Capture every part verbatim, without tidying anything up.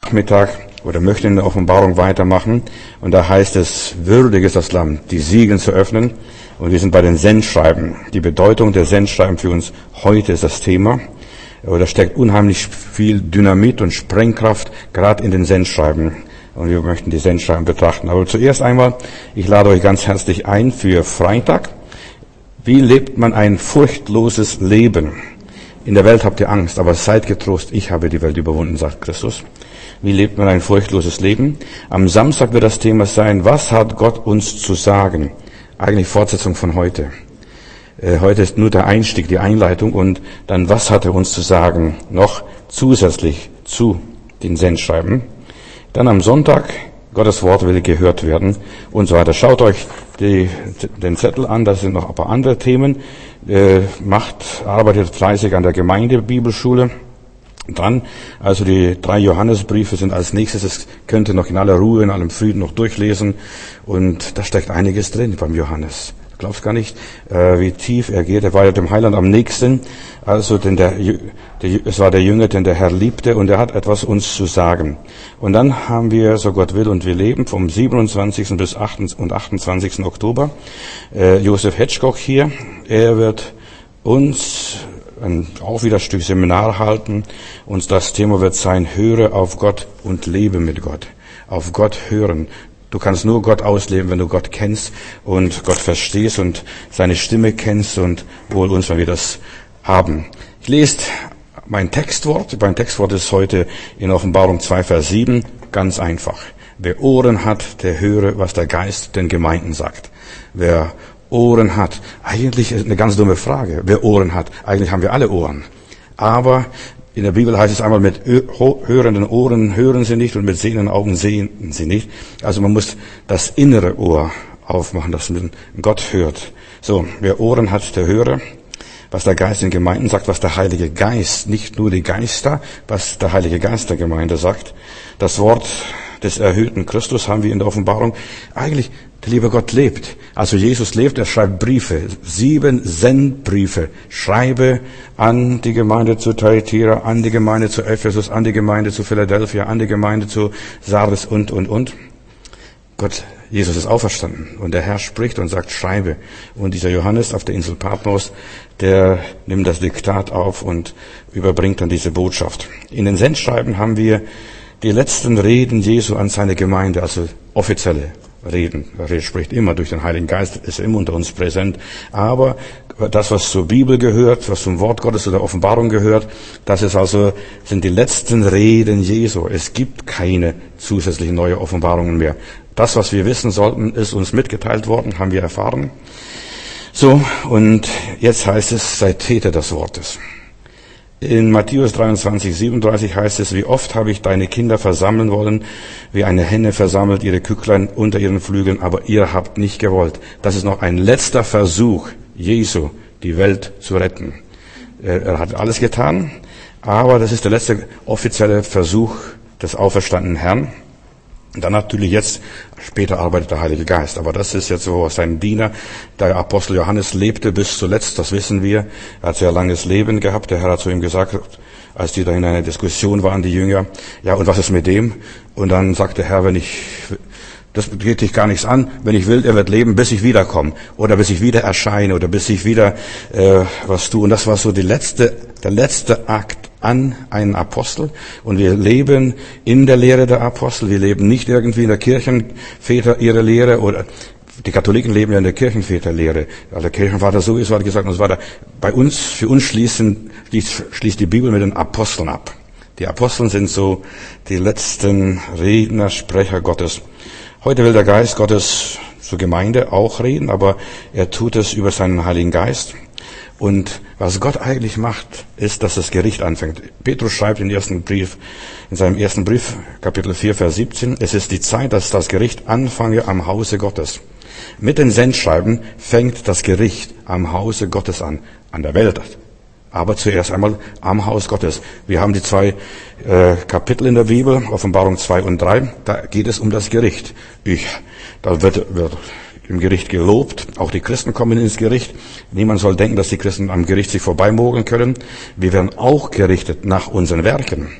Nachmittag oder möchte in der Offenbarung weitermachen. Und da heißt es, würdig ist das Lamm, die Siegel zu öffnen. Und wir sind bei den Sendschreiben. Die Bedeutung der Sendschreiben für uns heute ist das Thema. Da steckt unheimlich viel Dynamit und Sprengkraft, gerade in den Sendschreiben. Und wir möchten die Sendschreiben betrachten. Aber zuerst einmal, ich lade euch ganz herzlich ein für Freitag. Wie lebt man ein furchtloses Leben? In der Welt habt ihr Angst, aber seid getrost, ich habe die Welt überwunden, sagt Christus. Wie lebt man ein furchtloses Leben? Am Samstag wird das Thema sein, was hat Gott uns zu sagen? Eigentlich Fortsetzung von heute. Äh, heute ist nur der Einstieg, die Einleitung und dann, was hat er uns zu sagen? Noch zusätzlich zu den Sendschreiben. Dann am Sonntag, Gottes Wort will gehört werden und so weiter. Schaut euch die, den Zettel an, da sind noch ein paar andere Themen. Äh, macht, arbeitet fleißig an der Gemeindebibelschule. Dann, also die drei Johannesbriefe sind als nächstes, das könnt ihr noch in aller Ruhe, in allem Frieden noch durchlesen. Und da steckt einiges drin beim Johannes. Du glaubst gar nicht, äh, wie tief er geht. Er war ja dem Heiland am nächsten. Also, denn der, der, es war der Jünger, den der Herr liebte und er hat etwas uns zu sagen. Und dann haben wir, so Gott will und wir leben, vom siebenundzwanzigsten bis achtundzwanzigsten Oktober, äh, Josef Hetschkoch hier. Er wird uns ein, auch wieder ein Stück Seminar halten. Und das Thema wird sein, höre auf Gott und lebe mit Gott. Auf Gott hören. Du kannst nur Gott ausleben, wenn du Gott kennst und Gott verstehst und seine Stimme kennst und wohl uns, wenn wir das haben. Ich lese mein Textwort. Mein Textwort ist heute in Offenbarung zwei, Vers sieben. Ganz einfach. Wer Ohren hat, der höre, was der Geist den Gemeinden sagt. Wer Ohren hat. Eigentlich ist eine ganz dumme Frage. Wer Ohren hat? Eigentlich haben wir alle Ohren. Aber in der Bibel heißt es einmal, mit hörenden Ohren hören sie nicht und mit sehenden Augen sehen sie nicht. Also man muss das innere Ohr aufmachen, dass man Gott hört. So, wer Ohren hat, der höre, was der Geist in Gemeinden sagt, was der Heilige Geist, nicht nur die Geister, was der Heilige Geist der Gemeinde sagt. Das Wort des erhöhten Christus haben wir in der Offenbarung. Eigentlich, der liebe Gott lebt. Also Jesus lebt, er schreibt Briefe. Sieben Sendbriefe. Schreibe an die Gemeinde zu Thyatira, an die Gemeinde zu Ephesus, an die Gemeinde zu Philadelphia, an die Gemeinde zu Sardes und, und, und. Gott, Jesus ist auferstanden. Und der Herr spricht und sagt, schreibe. Und dieser Johannes auf der Insel Patmos, der nimmt das Diktat auf und überbringt dann diese Botschaft. In den Sendschreiben haben wir die letzten Reden Jesu an seine Gemeinde, also offizielle Reden. Er spricht immer durch den Heiligen Geist, ist immer unter uns präsent. Aber das, was zur Bibel gehört, was zum Wort Gottes oder Offenbarung gehört, das ist also, sind die letzten Reden Jesu. Es gibt keine zusätzlichen neue Offenbarungen mehr. Das, was wir wissen sollten, ist uns mitgeteilt worden, haben wir erfahren. So, und jetzt heißt es, sei Täter des Wortes. In Matthäus dreiundzwanzig, siebenunddreißig heißt es, wie oft habe ich deine Kinder versammeln wollen, wie eine Henne versammelt ihre Kücklein unter ihren Flügeln, aber ihr habt nicht gewollt. Das ist noch ein letzter Versuch Jesu, die Welt zu retten. Er, er hat alles getan, aber das ist der letzte offizielle Versuch des auferstandenen Herrn. Und dann natürlich jetzt, später arbeitet der Heilige Geist. Aber das ist jetzt so sein Diener. Der Apostel Johannes lebte bis zuletzt, das wissen wir. Er hat sehr langes Leben gehabt. Der Herr hat zu ihm gesagt, als die da in einer Diskussion waren, die Jünger, ja, und was ist mit dem? Und dann sagt der Herr, wenn ich, das geht dich gar nichts an. Wenn ich will, er wird leben, bis ich wiederkomme. Oder bis ich wieder erscheine. Oder bis ich wieder äh, was tue. Und das war so die letzte, der letzte Akt an einen Apostel. Und wir leben in der Lehre der Apostel. Wir leben nicht irgendwie in der Kirchenväter ihre Lehre. Oder die Katholiken leben ja in der Kirchenväterlehre. Also der Kirchenvater sowieso hat gesagt und so weiter. Bei uns, für uns schließen, schließt, schließt die Bibel mit den Aposteln ab. Die Aposteln sind so die letzten Redner, Sprecher Gottes. Heute will der Geist Gottes zur Gemeinde auch reden, aber er tut es über seinen Heiligen Geist. Und was Gott eigentlich macht, ist, dass das Gericht anfängt. Petrus schreibt in, ersten Brief, in seinem ersten Brief, Kapitel vier, Vers siebzehn, es ist die Zeit, dass das Gericht anfange am Hause Gottes. Mit den Sendschreiben fängt das Gericht am Hause Gottes an, an der Welt. Aber zuerst einmal am Haus Gottes. Wir haben die zwei äh, Kapitel in der Bibel, Offenbarung zwei und drei, da geht es um das Gericht. Ich, da wird, wird im Gericht gelobt, auch die Christen kommen ins Gericht. Niemand soll denken, dass die Christen am Gericht sich vorbeimogeln können. Wir werden auch gerichtet nach unseren Werken.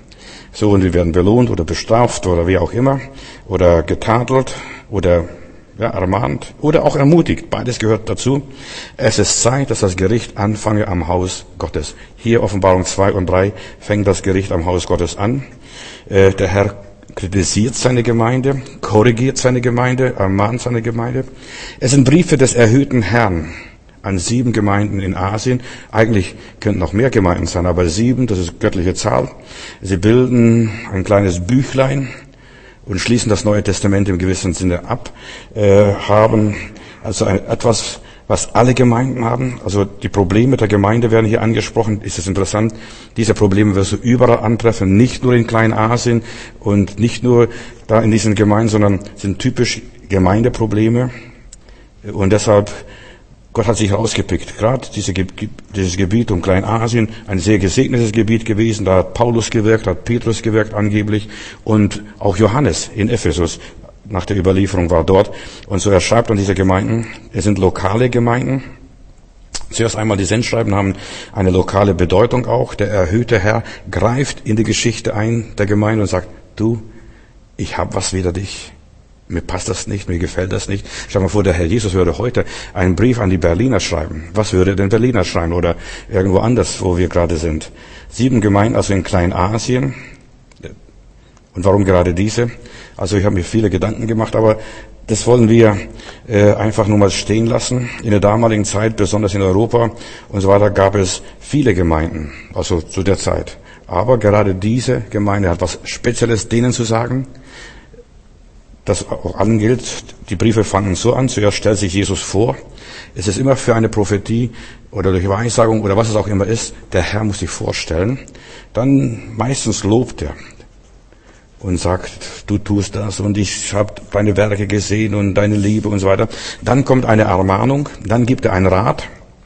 So, und wir werden belohnt oder bestraft oder wie auch immer oder getadelt oder ja, ermahnt oder auch ermutigt. Beides gehört dazu. Es ist Zeit, dass das Gericht anfange am Haus Gottes. Hier Offenbarung zwei und drei fängt das Gericht am Haus Gottes an. Äh, der Herr kritisiert seine Gemeinde, korrigiert seine Gemeinde, ermahnt seine Gemeinde. Es sind Briefe des erhöhten Herrn an sieben Gemeinden in Asien. Eigentlich könnten noch mehr Gemeinden sein, aber sieben, das ist göttliche Zahl. Sie bilden ein kleines Büchlein und schließen das Neue Testament im gewissen Sinne ab, äh, haben also ein, etwas, was alle Gemeinden haben. Also die Probleme der Gemeinde werden hier angesprochen. Ist es interessant, diese Probleme wirst du überall antreffen, nicht nur in Kleinasien und nicht nur da in diesen Gemeinden, sondern sind typisch Gemeindeprobleme. Und deshalb, Gott hat sich rausgepickt. Gerade diese, dieses Gebiet um Kleinasien, ein sehr gesegnetes Gebiet gewesen. Da hat Paulus gewirkt, hat Petrus gewirkt angeblich und auch Johannes in Ephesus nach der Überlieferung war dort. Und so er schreibt an diese Gemeinden, es sind lokale Gemeinden. Zuerst einmal die Sendschreiben haben eine lokale Bedeutung auch. Der erhöhte Herr greift in die Geschichte ein der Gemeinde und sagt, du, ich habe was wider dich. Mir passt das nicht, mir gefällt das nicht. Stell dir mal vor, der Herr Jesus würde heute einen Brief an die Berliner schreiben. Was würde denn Berliner schreiben oder irgendwo anders, wo wir gerade sind? Sieben Gemeinden, also in Kleinasien. Und warum gerade diese? Also ich habe mir viele Gedanken gemacht, aber das wollen wir äh, einfach nur mal stehen lassen. In der damaligen Zeit, besonders in Europa und so weiter, gab es viele Gemeinden, also zu der Zeit. Aber gerade diese Gemeinde hat was Spezielles denen zu sagen. Das auch allen gilt. Die Briefe fangen so an. Zuerst stellt sich Jesus vor. Es ist immer für eine Prophetie oder durch Weissagung oder was es auch immer ist, der Herr muss sich vorstellen. Dann meistens lobt er und sagt, du tust das und ich habe deine Werke gesehen und deine Liebe und so weiter. Dann kommt eine Ermahnung, dann gibt er einen Rat,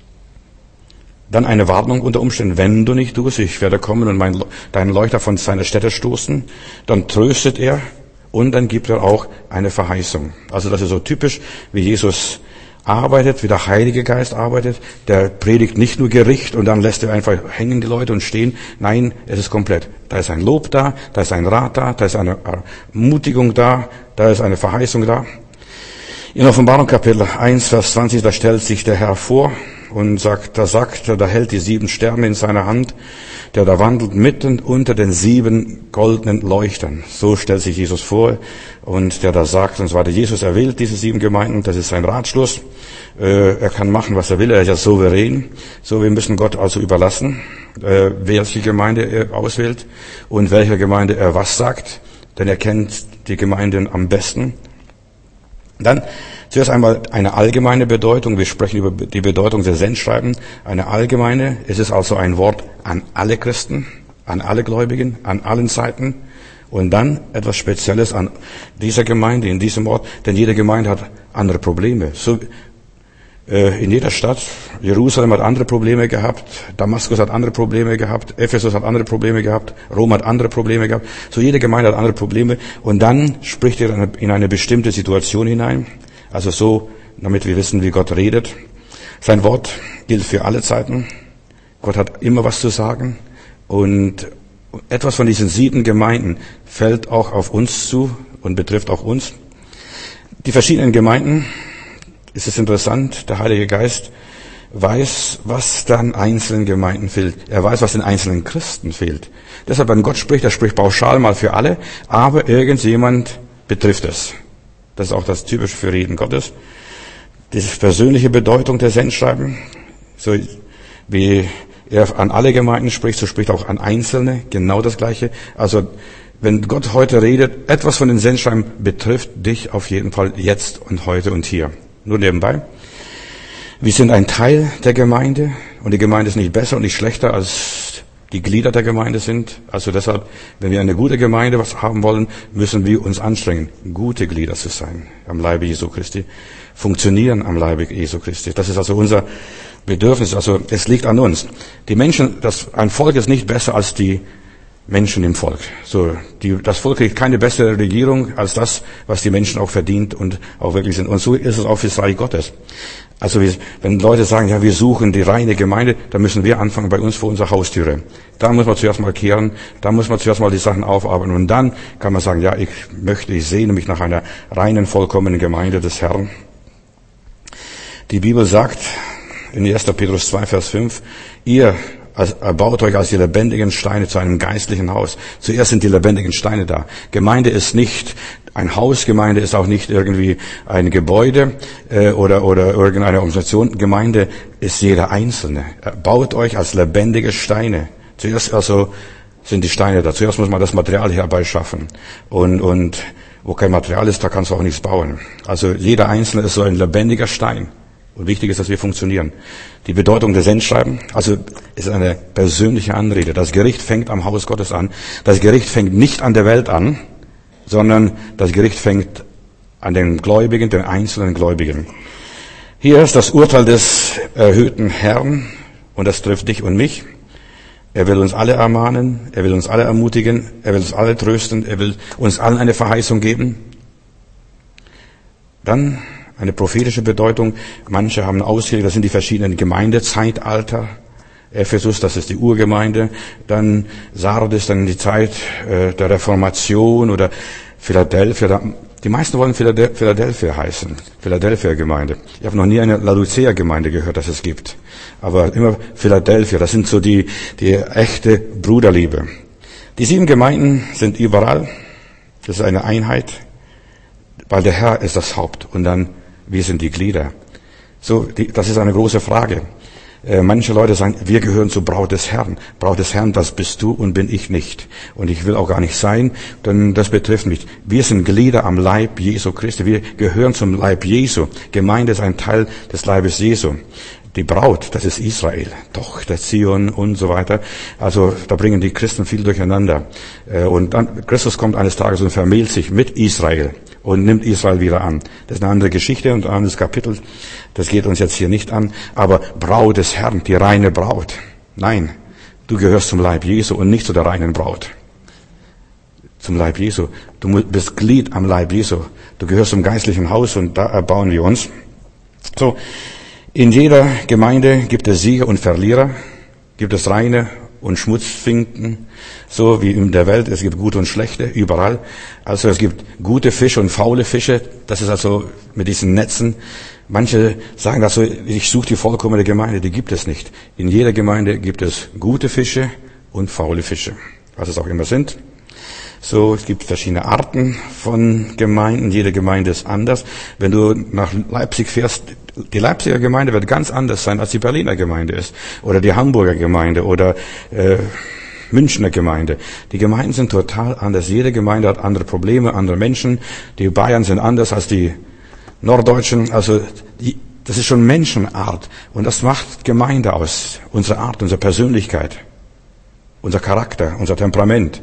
dann eine Warnung unter Umständen, wenn du nicht tust, ich werde kommen und mein, deinen Leuchter von seiner Stätte stoßen. Dann tröstet er. Und dann gibt er auch eine Verheißung. Also das ist so typisch, wie Jesus arbeitet, wie der Heilige Geist arbeitet. Der predigt nicht nur Gericht und dann lässt er einfach hängen die Leute und stehen. Nein, es ist komplett. Da ist ein Lob da, da ist ein Rat da, da ist eine Ermutigung da, da ist eine Verheißung da. In Offenbarung Kapitel eins, Vers zwanzig, da stellt sich der Herr vor und sagt, da sagt er, da hält die sieben Sterne in seiner Hand, der da wandelt mitten unter den sieben goldenen Leuchtern. So stellt sich Jesus vor und der da sagt und so weiter. Jesus erwählt diese sieben Gemeinden, das ist sein Ratschluss. Äh, er kann machen, was er will, er ist ja souverän. So, wir müssen Gott also überlassen, äh, welche Gemeinde er auswählt und welcher Gemeinde er was sagt, denn er kennt die Gemeinden am besten. Dann zuerst einmal eine allgemeine Bedeutung. Wir sprechen über die Bedeutung der Sendschreiben. Eine allgemeine. Es ist also ein Wort an alle Christen, an alle Gläubigen, an allen Zeiten. Und dann etwas Spezielles an dieser Gemeinde, in diesem Ort. Denn jede Gemeinde hat andere Probleme. So, äh, in jeder Stadt, Jerusalem hat andere Probleme gehabt, Damaskus hat andere Probleme gehabt, Ephesus hat andere Probleme gehabt, Rom hat andere Probleme gehabt. So jede Gemeinde hat andere Probleme. Und dann spricht er in eine bestimmte Situation hinein. Also so, damit wir wissen, wie Gott redet. Sein Wort gilt für alle Zeiten. Gott hat immer was zu sagen. Und etwas von diesen sieben Gemeinden fällt auch auf uns zu und betrifft auch uns. Die verschiedenen Gemeinden, es ist interessant, der Heilige Geist weiß, was dann einzelnen Gemeinden fehlt. Er weiß, was den einzelnen Christen fehlt. Deshalb, wenn Gott spricht, er spricht pauschal mal für alle, aber irgendjemand betrifft es. Das ist auch das Typische für Reden Gottes. Diese persönliche Bedeutung der Sendschreiben, so wie er an alle Gemeinden spricht, so spricht er auch an Einzelne, genau das Gleiche. Also, wenn Gott heute redet, etwas von den Sendschreiben betrifft dich auf jeden Fall jetzt und heute und hier. Nur nebenbei. Wir sind ein Teil der Gemeinde und die Gemeinde ist nicht besser und nicht schlechter als die Glieder der Gemeinde sind. Also deshalb, wenn wir eine gute Gemeinde was haben wollen, müssen wir uns anstrengen, gute Glieder zu sein am Leibe Jesu Christi, funktionieren am Leibe Jesu Christi. Das ist also unser Bedürfnis. Also es liegt an uns. Die Menschen, das, ein Volk ist nicht besser als die Menschen im Volk. So, die, das Volk kriegt keine bessere Regierung als das, was die Menschen auch verdient und auch wirklich sind. Und so ist es auch fürs Reich Gottes. Also wenn Leute sagen, ja, wir suchen die reine Gemeinde, dann müssen wir anfangen bei uns vor unserer Haustüre. Da muss man zuerst mal kehren, da muss man zuerst mal die Sachen aufarbeiten und dann kann man sagen, ja, ich möchte, ich sehne mich nach einer reinen, vollkommenen Gemeinde des Herrn. Die Bibel sagt in erster Petrus zwei, Vers fünf, ihr Also erbaut euch als die lebendigen Steine zu einem geistlichen Haus. Zuerst sind die lebendigen Steine da. Gemeinde ist nicht ein Haus, Gemeinde ist auch nicht irgendwie ein Gebäude äh, oder oder irgendeine Organisation. Gemeinde ist jeder Einzelne. Baut euch als lebendige Steine. Zuerst also sind die Steine da. Zuerst muss man das Material herbeischaffen. Und und wo kein Material ist, da kannst du auch nichts bauen. Also jeder Einzelne ist so ein lebendiger Stein. Und wichtig ist, dass wir funktionieren. Die Bedeutung der Sendschreiben, also ist eine persönliche Anrede. Das Gericht fängt am Haus Gottes an. Das Gericht fängt nicht an der Welt an, sondern das Gericht fängt an den Gläubigen, den einzelnen Gläubigen. Hier ist das Urteil des erhöhten Herrn und das trifft dich und mich. Er will uns alle ermahnen, er will uns alle ermutigen, er will uns alle trösten, er will uns allen eine Verheißung geben. Dann eine prophetische Bedeutung. Manche haben ausgelegt, das sind die verschiedenen Gemeindezeitalter. Ephesus, das ist die Urgemeinde. Dann Sardis, dann die Zeit äh, der Reformation oder Philadelphia. Die meisten wollen Philadelphia heißen. Philadelphia-Gemeinde. Ich habe noch nie eine Laodicea-Gemeinde gehört, dass es gibt. Aber immer Philadelphia, das sind so die, die echte Bruderliebe. Die sieben Gemeinden sind überall. Das ist eine Einheit. Weil der Herr ist das Haupt und dann wir sind die Glieder. So, die, das ist eine große Frage. Äh, manche Leute sagen, wir gehören zur Braut des Herrn. Braut des Herrn, das bist du und bin ich nicht. Und ich will auch gar nicht sein, denn das betrifft mich. Wir sind Glieder am Leib Jesu Christi. Wir gehören zum Leib Jesu. Gemeinde ist ein Teil des Leibes Jesu. Die Braut, das ist Israel, Tochter Zion und so weiter. Also da bringen die Christen viel durcheinander. Und dann, Christus kommt eines Tages und vermählt sich mit Israel und nimmt Israel wieder an. Das ist eine andere Geschichte und ein anderes Kapitel. Das geht uns jetzt hier nicht an. Aber Braut des Herrn, die reine Braut. Nein, du gehörst zum Leib Jesu und nicht zu der reinen Braut. Zum Leib Jesu. Du bist Glied am Leib Jesu. Du gehörst zum geistlichen Haus und da erbauen wir uns. So. In jeder Gemeinde gibt es Sieger und Verlierer, gibt es reine und Schmutzfinken, so wie in der Welt. Es gibt gute und schlechte, überall. Also es gibt gute Fische und faule Fische. Das ist also mit diesen Netzen. Manche sagen das so, ich suche die vollkommene Gemeinde. Die gibt es nicht. In jeder Gemeinde gibt es gute Fische und faule Fische, was es auch immer sind. So, es gibt verschiedene Arten von Gemeinden. Jede Gemeinde ist anders. Wenn du nach Leipzig fährst, die Leipziger Gemeinde wird ganz anders sein, als die Berliner Gemeinde ist. Oder die Hamburger Gemeinde oder äh, Münchner Gemeinde. Die Gemeinden sind total anders. Jede Gemeinde hat andere Probleme, andere Menschen. Die Bayern sind anders als die Norddeutschen. Also die, das ist schon Menschenart. Und das macht Gemeinde aus. Unsere Art, unsere Persönlichkeit, unser Charakter, unser Temperament.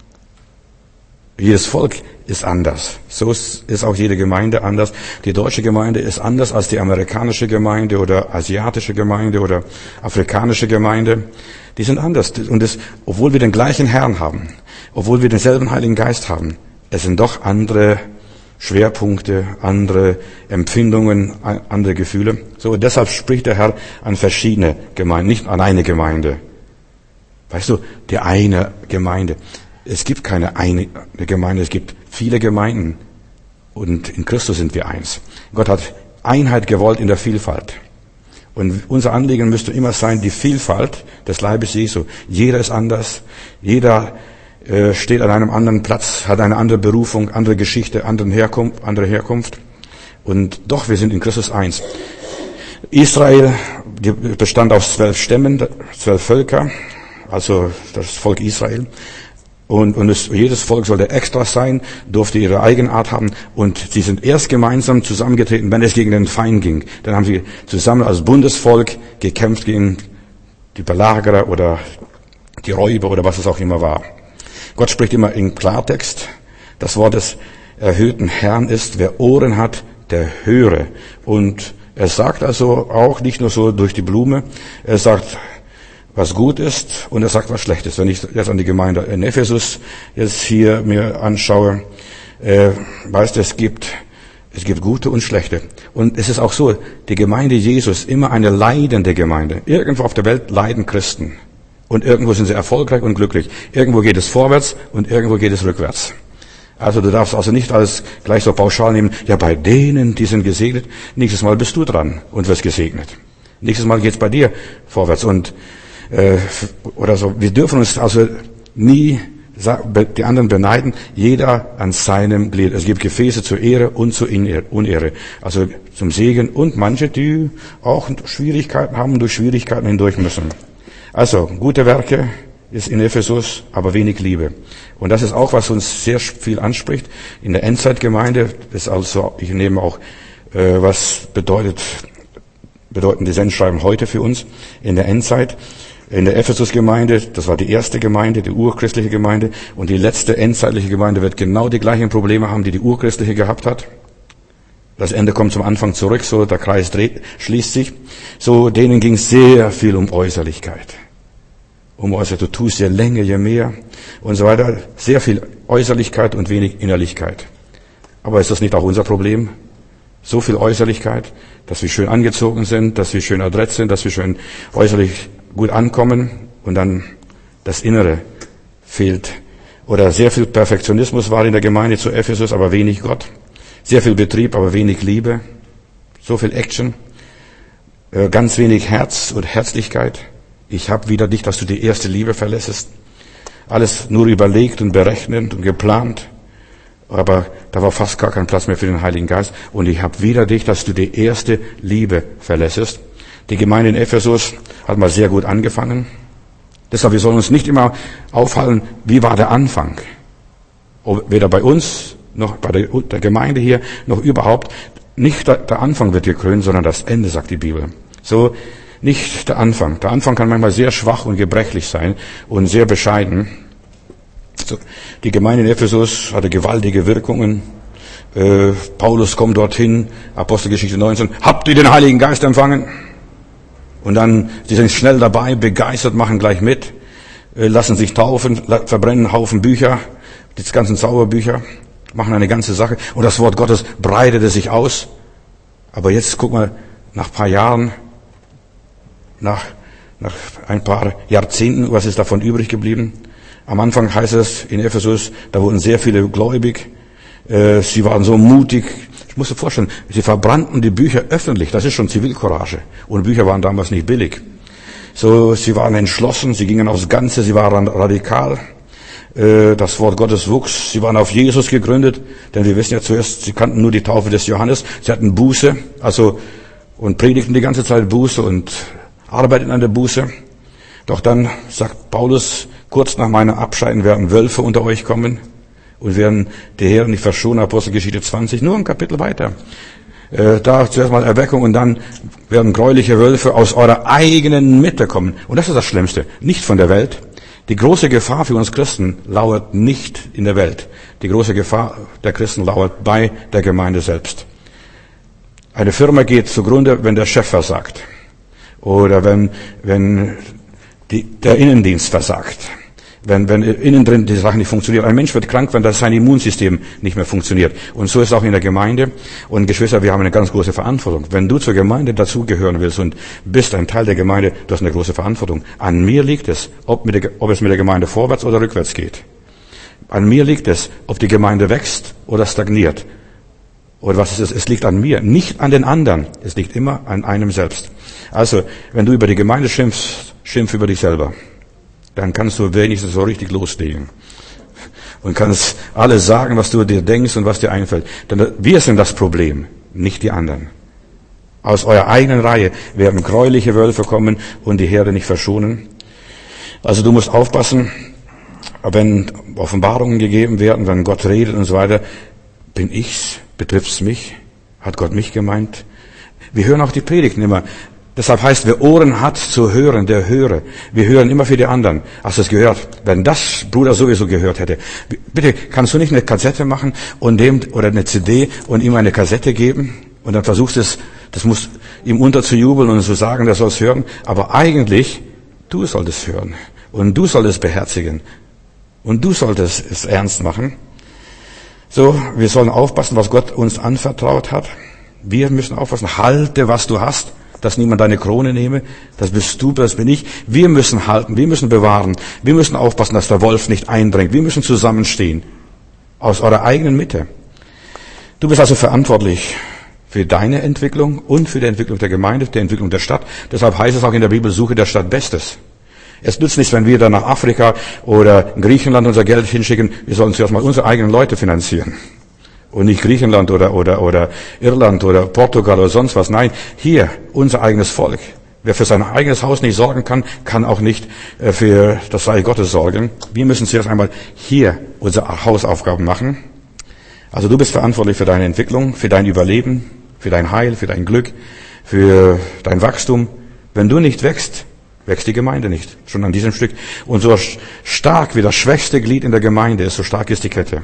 Jedes Volk ist anders. So ist auch jede Gemeinde anders. Die deutsche Gemeinde ist anders als die amerikanische Gemeinde oder asiatische Gemeinde oder afrikanische Gemeinde. Die sind anders. Und das, obwohl wir den gleichen Herrn haben, obwohl wir denselben Heiligen Geist haben, es sind doch andere Schwerpunkte, andere Empfindungen, andere Gefühle. So, deshalb spricht der Herr an verschiedene Gemeinden, nicht an eine Gemeinde. Weißt du, die eine Gemeinde. Es gibt keine eine Gemeinde, es gibt viele Gemeinden. Und in Christus sind wir eins. Gott hat Einheit gewollt in der Vielfalt. Und unser Anliegen müsste immer sein, die Vielfalt des Leibes Jesu. Jeder ist anders. Jeder äh, steht an einem anderen Platz, hat eine andere Berufung, andere Geschichte, andere Herkunft, andere Herkunft. Und doch, wir sind in Christus eins. Israel bestand aus zwölf Stämmen, zwölf Völker, also das Volk Israel. Und, und es, jedes Volk sollte extra sein, durfte ihre Eigenart haben. Und sie sind erst gemeinsam zusammengetreten, wenn es gegen den Feind ging. Dann haben sie zusammen als Bundesvolk gekämpft gegen die Belagerer oder die Räuber oder was es auch immer war. Gott spricht immer in Klartext. Das Wort des erhöhten Herrn ist, wer Ohren hat, der höre. Und er sagt also auch nicht nur so durch die Blume, er sagt, was gut ist und er sagt, was schlecht ist. Wenn ich jetzt an die Gemeinde in Ephesus jetzt hier mir anschaue, äh, weißt du, es gibt, es gibt gute und schlechte. Und es ist auch so, die Gemeinde Jesus, immer eine leidende Gemeinde. Irgendwo auf der Welt leiden Christen. Und irgendwo sind sie erfolgreich und glücklich. Irgendwo geht es vorwärts und irgendwo geht es rückwärts. Also du darfst also nicht alles gleich so pauschal nehmen, ja, bei denen, die sind gesegnet, nächstes Mal bist du dran und wirst gesegnet. Nächstes Mal geht's bei dir vorwärts und äh, oder so. Wir dürfen uns also nie die anderen beneiden, jeder an seinem Glied. Es gibt Gefäße zur Ehre und zur Unehre, also zum Segen und manche, die auch Schwierigkeiten haben und durch Schwierigkeiten hindurch müssen. Also gute Werke ist in Ephesus, aber wenig Liebe. Und das ist auch, was uns sehr viel anspricht. In der Endzeitgemeinde ist also, ich nehme auch, äh, was bedeutet, bedeuten die Sendschreiben heute für uns in der Endzeit. In der Ephesus-Gemeinde, das war die erste Gemeinde, die urchristliche Gemeinde, und die letzte endzeitliche Gemeinde wird genau die gleichen Probleme haben, die die urchristliche gehabt hat. Das Ende kommt zum Anfang zurück, so der Kreis dreht, schließt sich. So, denen ging es sehr viel um Äußerlichkeit. Um Äußerlichkeit, du tust je länger, je mehr und so weiter. Sehr viel Äußerlichkeit und wenig Innerlichkeit. Aber ist das nicht auch unser Problem? So viel Äußerlichkeit, dass wir schön angezogen sind, dass wir schön adrett sind, dass wir schön äußerlich gut ankommen und dann das Innere fehlt. Oder sehr viel Perfektionismus war in der Gemeinde zu Ephesus, aber wenig Gott. Sehr viel Betrieb, aber wenig Liebe. So viel Action. Ganz wenig Herz und Herzlichkeit. Ich habe wieder dich, dass du die erste Liebe verlässest. Alles nur überlegt und berechnet und geplant. Aber da war fast gar kein Platz mehr für den Heiligen Geist. Und ich habe wieder dich, dass du die erste Liebe verlässest. Die Gemeinde in Ephesus hat mal sehr gut angefangen. Deshalb, wir sollen uns nicht immer aufhalten, wie war der Anfang. Weder bei uns, noch bei der, der Gemeinde hier, noch überhaupt. Nicht der, der Anfang wird gekrönt, sondern das Ende, sagt die Bibel. So, nicht der Anfang. Der Anfang kann manchmal sehr schwach und gebrechlich sein und sehr bescheiden. So, die Gemeinde in Ephesus hatte gewaltige Wirkungen. Äh, Paulus kommt dorthin, Apostelgeschichte neunzehn. Habt ihr den Heiligen Geist empfangen? Und dann, sie sind schnell dabei, begeistert, machen gleich mit, äh, lassen sich taufen, verbrennen einen Haufen Bücher, die ganzen Zauberbücher, machen eine ganze Sache. Und das Wort Gottes breitete sich aus. Aber jetzt guck mal, nach ein paar Jahren, nach, nach ein paar Jahrzehnten, was ist davon übrig geblieben? Am Anfang heißt es in Ephesus, da wurden sehr viele gläubig. Äh, sie waren so mutig. Ich muss dir vorstellen, sie verbrannten die Bücher öffentlich. Das ist schon Zivilcourage. Und Bücher waren damals nicht billig. So, sie waren entschlossen, sie gingen aufs Ganze, sie waren radikal. Äh, das Wort Gottes wuchs. Sie waren auf Jesus gegründet. Denn wir wissen ja zuerst, sie kannten nur die Taufe des Johannes. Sie hatten Buße, also, und predigten die ganze Zeit Buße und arbeiteten an der Buße. Doch dann sagt Paulus, kurz nach meinem Abscheiden werden Wölfe unter euch kommen und werden die Herren nicht verschonen, Apostelgeschichte zwanzig, nur ein Kapitel weiter. Äh, da zuerst mal Erweckung und dann werden gräuliche Wölfe aus eurer eigenen Mitte kommen. Und das ist das Schlimmste, nicht von der Welt. Die große Gefahr für uns Christen lauert nicht in der Welt. Die große Gefahr der Christen lauert bei der Gemeinde selbst. Eine Firma geht zugrunde, wenn der Chef versagt. Oder wenn, wenn die, der Innendienst versagt. Wenn, wenn innen drin die Sache nicht funktioniert. Ein Mensch wird krank, wenn das sein Immunsystem nicht mehr funktioniert. Und so ist es auch in der Gemeinde. Und Geschwister, wir haben eine ganz große Verantwortung. Wenn du zur Gemeinde dazugehören willst und bist ein Teil der Gemeinde, du hast eine große Verantwortung. An mir liegt es, ob, mit der, ob es mit der Gemeinde vorwärts oder rückwärts geht. An mir liegt es, ob die Gemeinde wächst oder stagniert. Oder was ist es? Es liegt an mir, nicht an den anderen. Es liegt immer an einem selbst. Also, wenn du über die Gemeinde schimpfst, schimpf über dich selber. Dann kannst du wenigstens so richtig loslegen. Und kannst alles sagen, was du dir denkst und was dir einfällt. Denn wir sind das Problem, nicht die anderen. Aus eurer eigenen Reihe werden gräuliche Wölfe kommen und die Herde nicht verschonen. Also du musst aufpassen, wenn Offenbarungen gegeben werden, wenn Gott redet und so weiter. Bin ich's? Betrifft's mich? Hat Gott mich gemeint? Wir hören auch die Predigten immer. Deshalb heißt, wer Ohren hat zu hören, der höre. Wir hören immer für die anderen. Hast du es gehört? Wenn das Bruder sowieso gehört hätte. Bitte, kannst du nicht eine Kassette machen und dem, oder eine C D und ihm eine Kassette geben? Und dann versuchst du es, das muss ihm unterzujubeln und zu sagen, der soll es hören. Aber eigentlich Du solltest hören. Und du solltest beherzigen. Und du solltest es ernst machen. So, wir sollen aufpassen, was Gott uns anvertraut hat. Wir müssen aufpassen. Halte, was du hast, dass niemand deine Krone nehme. Das bist du, das bin ich. Wir müssen halten, wir müssen bewahren. Wir müssen aufpassen, dass der Wolf nicht eindringt. Wir müssen zusammenstehen. Aus eurer eigenen Mitte. Du bist also verantwortlich für deine Entwicklung und für die Entwicklung der Gemeinde, der Entwicklung der Stadt. Deshalb heißt es auch in der Bibel, suche der Stadt Bestes. Es nützt nichts, wenn wir dann nach Afrika oder Griechenland unser Geld hinschicken. Wir sollen zuerst mal unsere eigenen Leute finanzieren. Und nicht Griechenland oder, oder, oder Irland oder Portugal oder sonst was. Nein, hier, unser eigenes Volk. Wer für sein eigenes Haus nicht sorgen kann, kann auch nicht für das Reich Gottes sorgen. Wir müssen zuerst einmal hier unsere Hausaufgaben machen. Also du bist verantwortlich für deine Entwicklung, für dein Überleben, für dein Heil, für dein Glück, für dein Wachstum. Wenn du nicht wächst, wächst die Gemeinde nicht. Schon an diesem Stück. Und so stark wie das schwächste Glied in der Gemeinde ist, so stark ist die Kette.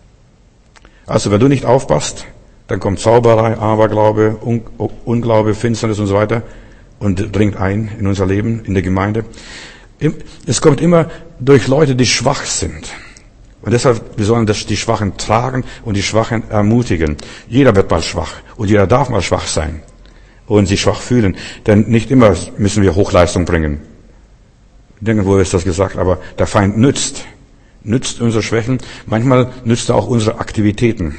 Also wenn du nicht aufpasst, dann kommt Zauberei, Aberglaube, Un- Unglaube, Finsternis und so weiter und dringt ein in unser Leben, in der Gemeinde. Es kommt immer durch Leute, die schwach sind. Und deshalb, wir sollen das, die Schwachen tragen und die Schwachen ermutigen. Jeder wird mal schwach und jeder darf mal schwach sein und sich schwach fühlen. Denn nicht immer müssen wir Hochleistung bringen. Nirgendwo ist das gesagt, aber der Feind nützt. Nützt unsere Schwächen. Manchmal nützt er auch unsere Aktivitäten.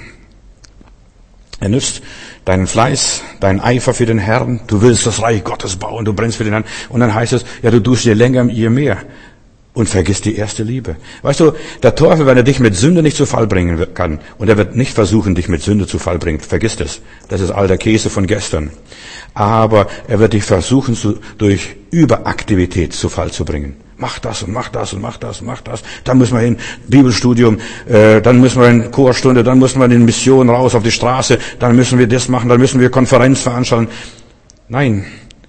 Er nützt deinen Fleiß, deinen Eifer für den Herrn. Du willst das Reich Gottes bauen, du brennst für den Herrn. Und dann heißt es, ja, du tust je länger, je mehr. Und vergiss die erste Liebe. Weißt du, der Teufel, wenn er dich mit Sünde nicht zu Fall bringen kann, und er wird nicht versuchen, dich mit Sünde zu Fall bringen, vergiss das. Das ist all der Käse von gestern. Aber er wird dich versuchen, zu, durch Überaktivität zu Fall zu bringen. Mach das und mach das und mach das und mach das. Dann müssen wir hin, Bibelstudium, äh, dann müssen wir in Chorstunde, dann müssen wir in Mission raus auf die Straße, dann müssen wir das machen, dann müssen wir Konferenz veranstalten. Nein,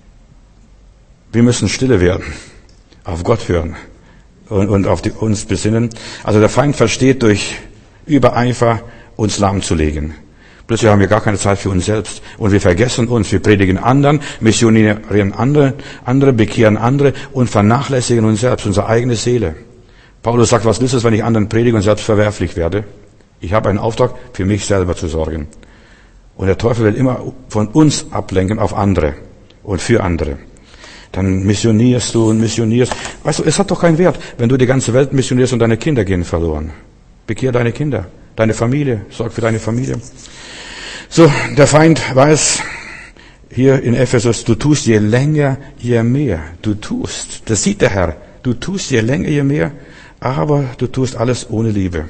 wir müssen stille werden, auf Gott hören und, und auf die, uns besinnen. Also der Feind versteht durch Übereifer, uns lahmzulegen. Plötzlich haben wir gar keine Zeit für uns selbst. Und wir vergessen uns. Wir predigen anderen, missionieren andere, andere, bekehren andere und vernachlässigen uns selbst, unsere eigene Seele. Paulus sagt, was nützt es, wenn ich anderen predige und selbst verwerflich werde? Ich habe einen Auftrag, für mich selber zu sorgen. Und der Teufel will immer von uns ablenken auf andere und für andere. Dann missionierst du und missionierst. Weißt du, es hat doch keinen Wert, wenn du die ganze Welt missionierst und deine Kinder gehen verloren. Bekehr deine Kinder, deine Familie, sorg für deine Familie. So, der Feind weiß hier in Ephesus, du tust je länger, je mehr. Du tust, das sieht der Herr, du tust je länger, je mehr, aber du tust alles ohne Liebe.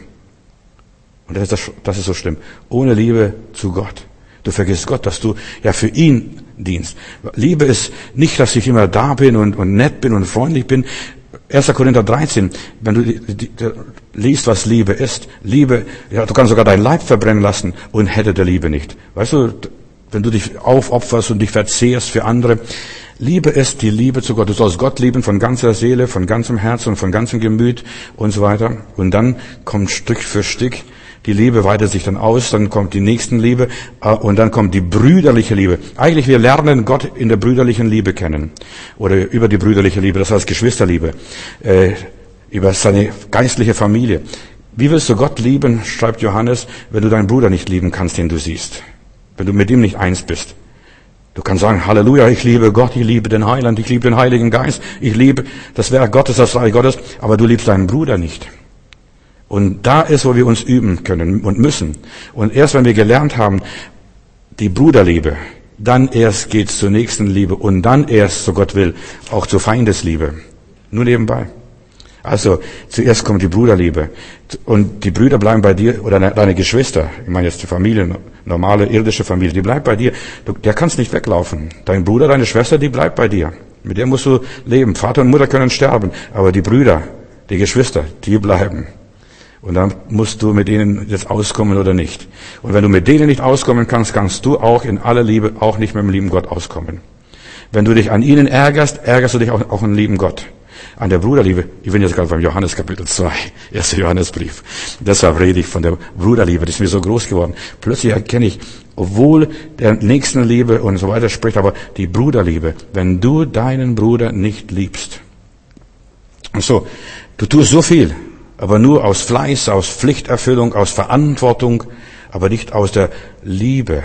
Und das ist, das, das ist so schlimm. Ohne Liebe zu Gott. Du vergisst Gott, dass du ja für ihn dienst. Liebe ist nicht, dass ich immer da bin und, und nett bin und freundlich bin. erster Korinther dreizehn, wenn du die, die, die, liest, was Liebe ist. Liebe, ja, du kannst sogar dein Leib verbrennen lassen und hätte der Liebe nicht. Weißt du, wenn du dich aufopferst und dich verzehrst für andere. Liebe ist die Liebe zu Gott. Du sollst Gott lieben von ganzer Seele, von ganzem Herzen und von ganzem Gemüt und so weiter. Und dann kommt Stück für Stück, die Liebe weitet sich dann aus, dann kommt die Nächstenliebe und dann kommt die brüderliche Liebe. Eigentlich, wir lernen Gott in der brüderlichen Liebe kennen. Oder über die brüderliche Liebe, das heißt Geschwisterliebe. Äh, über seine geistliche Familie. Wie willst du Gott lieben, schreibt Johannes, wenn du deinen Bruder nicht lieben kannst, den du siehst? Wenn du mit ihm nicht eins bist. Du kannst sagen, Halleluja, ich liebe Gott, ich liebe den Heiland, ich liebe den Heiligen Geist, ich liebe das Werk Gottes, das Reich Gottes, aber du liebst deinen Bruder nicht. Und da ist, wo wir uns üben können und müssen. Und erst wenn wir gelernt haben, die Bruderliebe, dann erst geht's zur Nächstenliebe und dann erst, so Gott will, auch zur Feindesliebe. Nur nebenbei. Also, zuerst kommt die Bruderliebe. Und die Brüder bleiben bei dir, oder deine Geschwister, ich meine jetzt die Familie, normale irdische Familie, die bleibt bei dir. Du, der kannst nicht weglaufen. Dein Bruder, deine Schwester, die bleibt bei dir. Mit der musst du leben. Vater und Mutter können sterben, aber die Brüder, die Geschwister, die bleiben. Und dann musst du mit denen jetzt auskommen oder nicht. Und wenn du mit denen nicht auskommen kannst, kannst du auch in aller Liebe auch nicht mit dem lieben Gott auskommen. Wenn du dich an ihnen ärgerst, ärgerst du dich auch, auch an den lieben Gott. An der Bruderliebe. Ich bin jetzt gerade beim Johannes Kapitel zwei, erster Johannesbrief. Deshalb rede ich von der Bruderliebe. Das ist mir so groß geworden. Plötzlich erkenne ich, obwohl der Nächstenliebe und so weiter spricht, aber die Bruderliebe. Wenn du deinen Bruder nicht liebst, Und so, du tust so viel, aber nur aus Fleiß, aus Pflichterfüllung, aus Verantwortung, aber nicht aus der Liebe.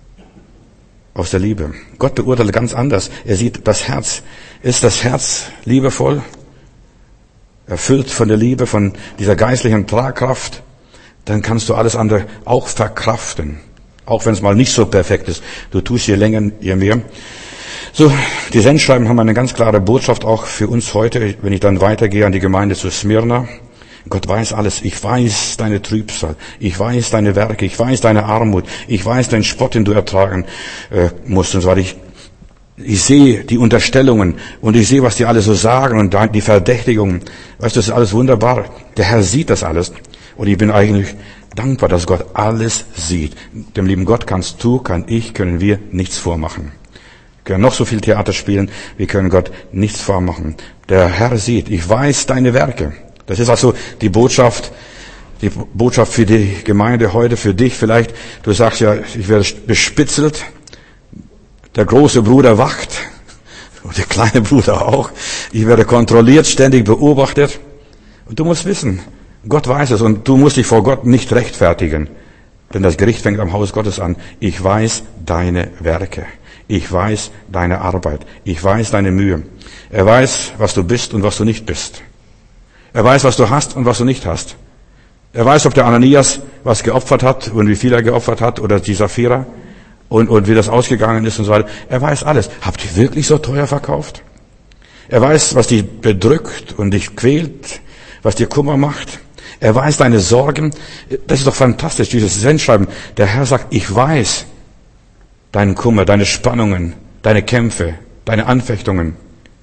Aus der Liebe. Gott beurteilt ganz anders. Er sieht das Herz. Ist das Herz liebevoll? Erfüllt von der Liebe, von dieser geistlichen Tragkraft? Dann kannst du alles andere auch verkraften. Auch wenn es mal nicht so perfekt ist. Du tust je länger, je mehr. So, die Sendschreiben haben eine ganz klare Botschaft auch für uns heute, wenn ich dann weitergehe an die Gemeinde zu Smyrna. Gott weiß alles. Ich weiß deine Trübsal. Ich weiß deine Werke. Ich weiß deine Armut. Ich weiß den Spott, den du ertragen äh, musst. Und so weiter. Ich, ich sehe die Unterstellungen und ich sehe, was die alle so sagen und die Verdächtigungen. Weißt du, das ist alles wunderbar. Der Herr sieht das alles. Und ich bin eigentlich dankbar, dass Gott alles sieht. Dem lieben Gott kannst du, kann ich, können wir nichts vormachen. Wir können noch so viel Theater spielen, wir können Gott nichts vormachen. Der Herr sieht, ich weiß deine Werke. Das ist also die Botschaft, die Botschaft für die Gemeinde heute, für dich vielleicht. Du sagst ja, ich werde bespitzelt, der große Bruder wacht, und der kleine Bruder auch. Ich werde kontrolliert, ständig beobachtet. Und du musst wissen, Gott weiß es und du musst dich vor Gott nicht rechtfertigen. Denn das Gericht fängt am Haus Gottes an. Ich weiß deine Werke. Ich weiß deine Arbeit. Ich weiß deine Mühe. Er weiß, was du bist und was du nicht bist. Er weiß, was du hast und was du nicht hast. Er weiß, ob der Ananias was geopfert hat und wie viel er geopfert hat oder die Sapphira und, und wie das ausgegangen ist und so weiter. Er weiß alles. Habt ihr wirklich so teuer verkauft? Er weiß, was dich bedrückt und dich quält, was dir Kummer macht. Er weiß deine Sorgen. Das ist doch fantastisch, dieses Sendschreiben. Der Herr sagt, ich weiß deinen Kummer, deine Spannungen, deine Kämpfe, deine Anfechtungen.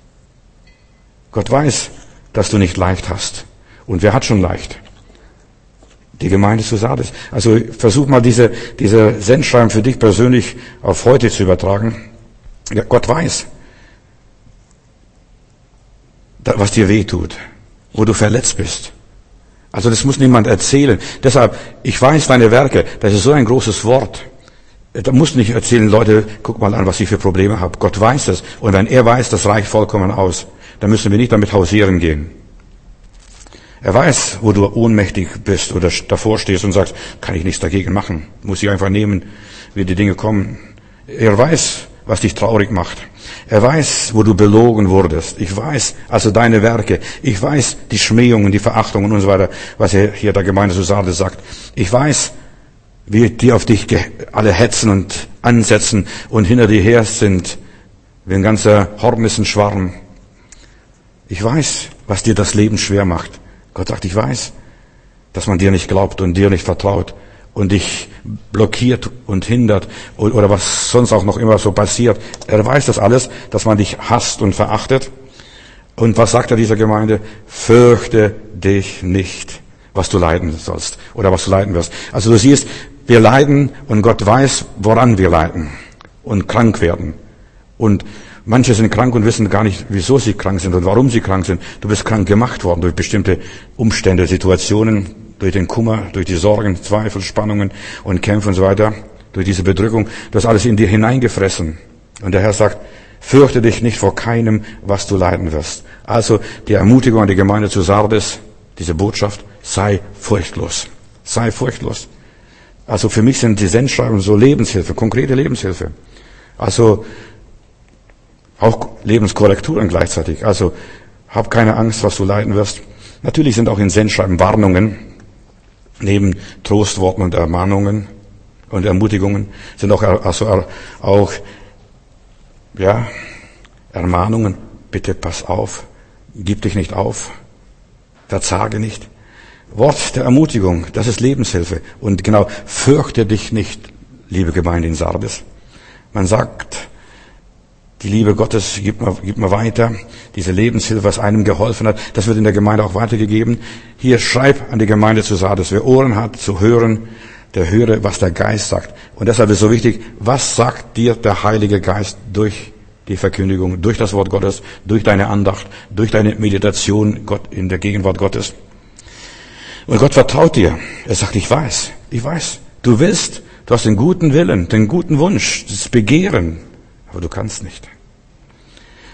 Gott weiß, dass du nicht leicht hast. Und wer hat schon leicht? Die Gemeinde zu Sardes. Also versuch mal diese, diese Sendschreiben für dich persönlich auf heute zu übertragen. Ja, Gott weiß, was dir weh tut, wo du verletzt bist. Also das muss niemand erzählen. Deshalb, ich weiß deine Werke. Das ist so ein großes Wort. Da musst du nicht erzählen, Leute, guck mal an, was ich für Probleme habe. Gott weiß das. Und wenn er weiß, das reicht vollkommen aus. Dann müssen wir nicht damit hausieren gehen. Er weiß, wo du ohnmächtig bist oder davor stehst und sagst, kann ich nichts dagegen machen. Muss ich einfach nehmen, wie die Dinge kommen. Er weiß, was dich traurig macht. Er weiß, wo du belogen wurdest. Ich weiß also deine Werke. Ich weiß die Schmähungen, die Verachtungen und so weiter, was er hier der Gemeinde zu Sardes sagt. Ich weiß, wie die auf dich alle hetzen und ansetzen und hinter dir her sind, wie ein ganzer Hornissenschwarm. Ich weiß, was dir das Leben schwer macht. Gott sagt, ich weiß, dass man dir nicht glaubt und dir nicht vertraut und dich blockiert und hindert oder was sonst auch noch immer so passiert. Er weiß das alles, dass man dich hasst und verachtet. Und was sagt er dieser Gemeinde? Fürchte dich nicht, was du leiden sollst oder was du leiden wirst. Also du siehst, wir leiden und Gott weiß, woran wir leiden und krank werden. Und manche sind krank und wissen gar nicht, wieso sie krank sind und warum sie krank sind. Du bist krank gemacht worden durch bestimmte Umstände, Situationen, durch den Kummer, durch die Sorgen, Zweifel, Spannungen und Kämpfe und so weiter, durch diese Bedrückung. Du hast alles in dir hineingefressen. Und der Herr sagt, fürchte dich nicht vor keinem, was du leiden wirst. Also die Ermutigung an die Gemeinde zu Sardes, diese Botschaft, sei furchtlos. Sei furchtlos. Also für mich sind die Sendschreiben so Lebenshilfe, konkrete Lebenshilfe. Also auch Lebenskorrekturen gleichzeitig. Also hab keine Angst, was du leiden wirst. Natürlich sind auch in Sendschreiben Warnungen, neben Trostworten und Ermahnungen und Ermutigungen sind auch, also auch ja, Ermahnungen. Bitte pass auf, gib dich nicht auf, verzage nicht. Wort der Ermutigung, das ist Lebenshilfe. Und genau, fürchte dich nicht, liebe Gemeinde in Sardes. Man sagt, die Liebe Gottes gibt man, gibt man weiter. Diese Lebenshilfe, was einem geholfen hat, das wird in der Gemeinde auch weitergegeben. Hier schreib an die Gemeinde zu Sardes. Wer Ohren hat zu hören, der höre, was der Geist sagt. Und deshalb ist so wichtig, was sagt dir der Heilige Geist durch die Verkündigung, durch das Wort Gottes, durch deine Andacht, durch deine Meditation Gott in der Gegenwart Gottes. Und Gott vertraut dir. Er sagt, ich weiß, ich weiß. Du willst, du hast den guten Willen, den guten Wunsch, das Begehren. Aber du kannst nicht.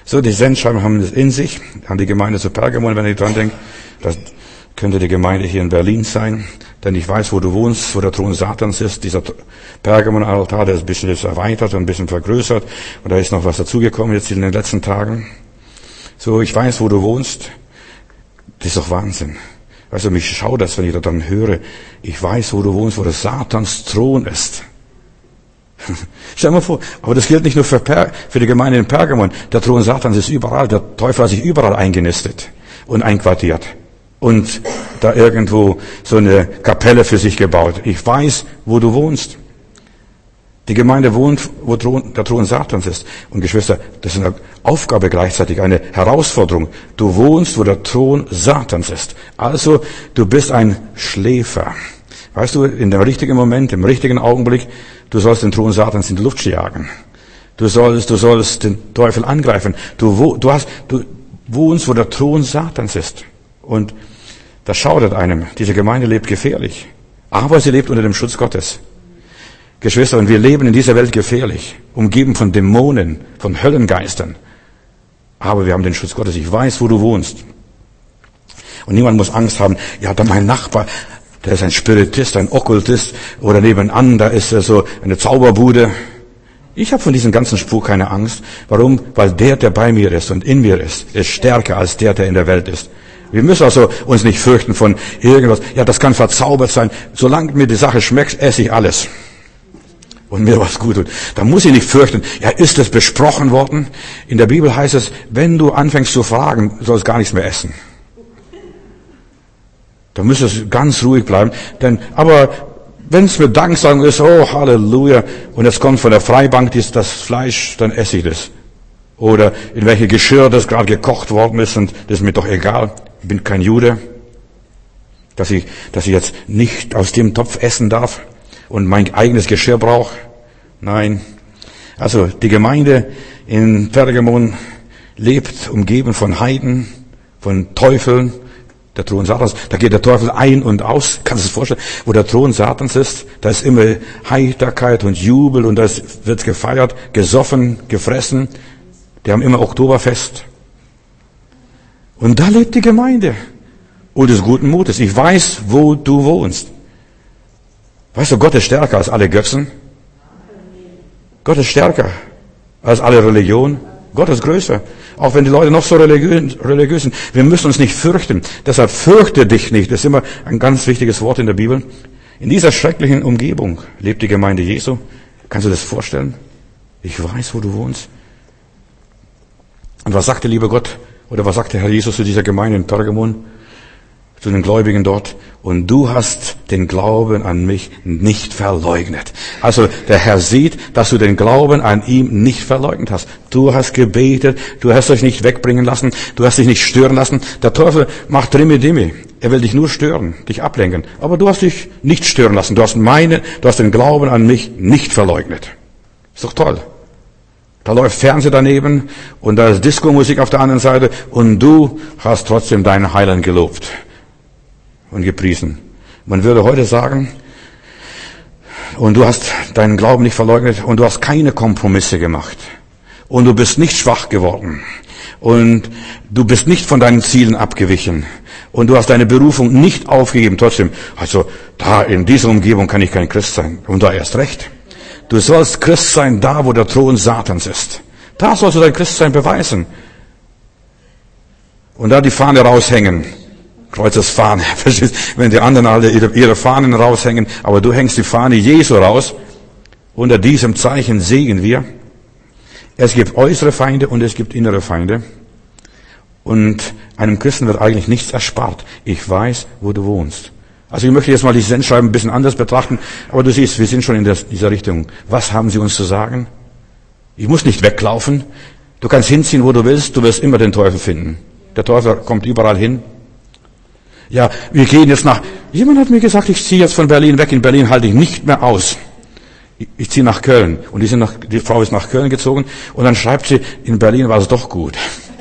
So, die Sendschreiben haben das in sich, an die Gemeinde zu Pergamon, wenn ich dran denke, das könnte die Gemeinde hier in Berlin sein, denn ich weiß, wo du wohnst, wo der Thron Satans ist. Dieser Pergamon-Altar, der ist ein bisschen jetzt erweitert und ein bisschen vergrößert, und da ist noch was dazugekommen jetzt in den letzten Tagen. So, ich weiß, wo du wohnst. Das ist doch Wahnsinn. Weißt du, mich schaut das, wenn ich das dann höre. Ich weiß, wo du wohnst, wo der Satans Thron ist. Stell dir mal vor, aber das gilt nicht nur für, per, für die Gemeinde in Pergamon. Der Thron Satans ist überall. Der Teufel hat sich überall eingenistet und einquartiert. Und da irgendwo so eine Kapelle für sich gebaut. Ich weiß, wo du wohnst. Die Gemeinde wohnt, wo der Thron Satans ist. Und Geschwister, das ist eine Aufgabe gleichzeitig, eine Herausforderung. Du wohnst, wo der Thron Satans ist. Also, du bist ein Schläfer. Weißt du, in dem richtigen Moment, im richtigen Augenblick, du sollst den Thron Satans in die Luft jagen. Du sollst, du sollst den Teufel angreifen. Du, du hast, du wohnst, wo der Thron Satans ist. Und das schaudert einem. Diese Gemeinde lebt gefährlich. Aber sie lebt unter dem Schutz Gottes. Geschwister, und wir leben in dieser Welt gefährlich. Umgeben von Dämonen, von Höllengeistern. Aber wir haben den Schutz Gottes. Ich weiß, wo du wohnst. Und niemand muss Angst haben. Ja, da mein Nachbar, der ist ein Spiritist, ein Okkultist. Oder nebenan, da ist er so eine Zauberbude. Ich habe von diesem ganzen Spuk keine Angst. Warum? Weil der, der bei mir ist und in mir ist, ist stärker als der, der in der Welt ist. Wir müssen also uns nicht fürchten von irgendwas. Ja, das kann verzaubert sein. Solange mir die Sache schmeckt, esse ich alles. Und mir was gut tut. Da muss ich nicht fürchten. Ja, ist es besprochen worden? In der Bibel heißt es, wenn du anfängst zu fragen, sollst gar nichts mehr essen. Da müsstest du ganz ruhig bleiben. Denn, aber wenn es mit Danksagung ist, oh Halleluja, und es kommt von der Freibank das Fleisch, dann esse ich das. Oder in welche Geschirr das gerade gekocht worden ist, und das ist mir doch egal. Ich bin kein Jude, dass ich, dass ich jetzt nicht aus dem Topf essen darf und mein eigenes Geschirr brauche. Nein. Also die Gemeinde in Pergamon lebt umgeben von Heiden, von Teufeln. Der Thron Satans, da geht der Teufel ein und aus. Kannst du dir vorstellen, wo der Thron Satans ist? Da ist immer Heiterkeit und Jubel, und da wird gefeiert, gesoffen, gefressen. Die haben immer Oktoberfest. Und da lebt die Gemeinde. Und des guten Mutes. Ich weiß, wo du wohnst. Weißt du, Gott ist stärker als alle Götzen. Gott ist stärker als alle Religionen. Gott ist größer. Auch wenn die Leute noch so religiös, religiös sind. Wir müssen uns nicht fürchten. Deshalb fürchte dich nicht. Das ist immer ein ganz wichtiges Wort in der Bibel. In dieser schrecklichen Umgebung lebt die Gemeinde Jesu. Kannst du das vorstellen? Ich weiß, wo du wohnst. Und was sagte lieber Gott, oder was sagte Herr Jesus zu dieser Gemeinde in Pergamon, zu den Gläubigen dort? Und du hast den Glauben an mich nicht verleugnet. Also der Herr sieht, dass du den Glauben an ihm nicht verleugnet hast. Du hast gebetet, du hast dich nicht wegbringen lassen, du hast dich nicht stören lassen. Der Teufel macht Drimme-Dimme. Er will dich nur stören, dich ablenken. Aber du hast dich nicht stören lassen. Du hast meine, du hast den Glauben an mich nicht verleugnet. Ist doch toll. Da läuft Fernsehen daneben und da ist Disco-Musik auf der anderen Seite und du hast trotzdem deinen Heiland gelobt und gepriesen. Man würde heute sagen, und du hast deinen Glauben nicht verleugnet und du hast keine Kompromisse gemacht und du bist nicht schwach geworden und du bist nicht von deinen Zielen abgewichen und du hast deine Berufung nicht aufgegeben. Trotzdem, also da in dieser Umgebung kann ich kein Christ sein, und da erst recht. Du sollst Christ sein da, wo der Thron Satans ist. Da sollst du dein Christsein beweisen. Und da die Fahne raushängen. Kreuzesfahne. Wenn die anderen alle ihre Fahnen raushängen, aber du hängst die Fahne Jesu raus. Unter diesem Zeichen segnen wir. Es gibt äußere Feinde und es gibt innere Feinde. Und einem Christen wird eigentlich nichts erspart. Ich weiß, wo du wohnst. Also ich möchte jetzt mal die Sendschreiben ein bisschen anders betrachten, aber du siehst, wir sind schon in dieser Richtung. Was haben sie uns zu sagen? Ich muss nicht weglaufen. Du kannst hinziehen, wo du willst, du wirst immer den Teufel finden. Der Teufel kommt überall hin. Ja, wir gehen jetzt nach... Jemand hat mir gesagt, ich ziehe jetzt von Berlin weg. In Berlin halte ich nicht mehr aus. Ich, ich ziehe nach Köln. Und die, sind nach, die Frau ist nach Köln gezogen und dann schreibt sie, in Berlin war es doch gut.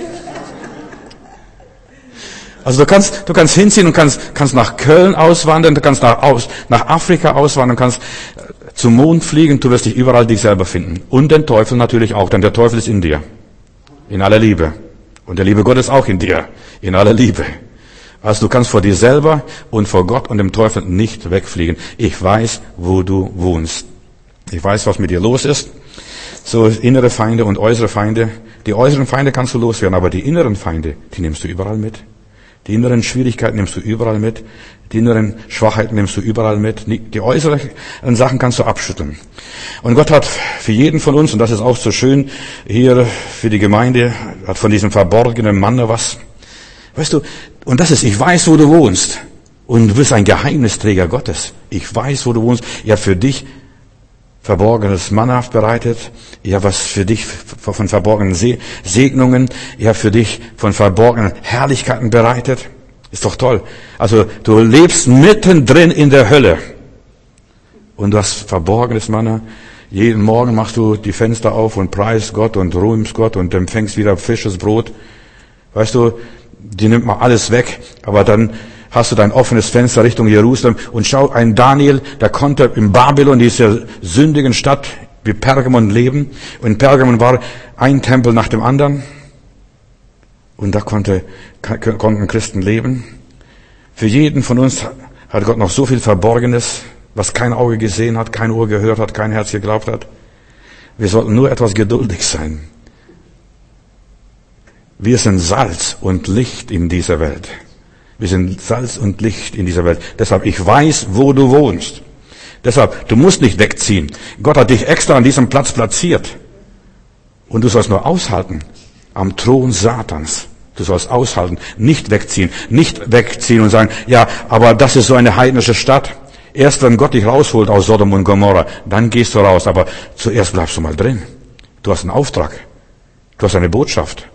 Also du kannst, du kannst hinziehen und kannst, kannst nach Köln auswandern, du kannst nach, aus, nach Afrika auswandern, kannst zum Mond fliegen, du wirst dich überall dich selber finden. Und den Teufel natürlich auch, denn der Teufel ist in dir. In aller Liebe. Und der Liebe Gottes auch in dir. In aller Liebe. Also du kannst vor dir selber und vor Gott und dem Teufel nicht wegfliegen. Ich weiß, wo du wohnst. Ich weiß, was mit dir los ist. So innere Feinde und äußere Feinde. Die äußeren Feinde kannst du loswerden, aber die inneren Feinde, die nimmst du überall mit. Die inneren Schwierigkeiten nimmst du überall mit. Die inneren Schwachheiten nimmst du überall mit. Die äußeren Sachen kannst du abschütteln. Und Gott hat für jeden von uns, und das ist auch so schön hier für die Gemeinde, hat von diesem verborgenen Manne was. Weißt du, und das ist, ich weiß, wo du wohnst. Und du bist ein Geheimnisträger Gottes. Ich weiß, wo du wohnst. Ich habe für dich verborgenes Manna bereitet. Ich habe was für dich von verborgenen Segnungen. Ich habe für dich von verborgenen Herrlichkeiten bereitet. Ist doch toll. Also du lebst mittendrin in der Hölle. Und du hast verborgenes Manna. Jeden Morgen machst du die Fenster auf und preist Gott und rühmst Gott und empfängst wieder frisches Brot. Weißt du, die nimmt mal alles weg, aber dann hast du dein offenes Fenster Richtung Jerusalem und schau, ein Daniel, der konnte in Babylon, dieser sündigen Stadt, wie Pergamon leben. Und in Pergamon war ein Tempel nach dem anderen. Und da konnte, konnten Christen leben. Für jeden von uns hat Gott noch so viel Verborgenes, was kein Auge gesehen hat, kein Ohr gehört hat, kein Herz geglaubt hat. Wir sollten nur etwas geduldig sein. Wir sind Salz und Licht in dieser Welt. Wir sind Salz und Licht in dieser Welt. Deshalb, ich weiß, wo du wohnst. Deshalb, du musst nicht wegziehen. Gott hat dich extra an diesem Platz platziert. Und du sollst nur aushalten. Am Thron Satans. Du sollst aushalten. Nicht wegziehen. Nicht wegziehen und sagen, ja, aber das ist so eine heidnische Stadt. Erst wenn Gott dich rausholt aus Sodom und Gomorra, dann gehst du raus. Aber zuerst bleibst du mal drin. Du hast einen Auftrag. Du hast eine Botschaft.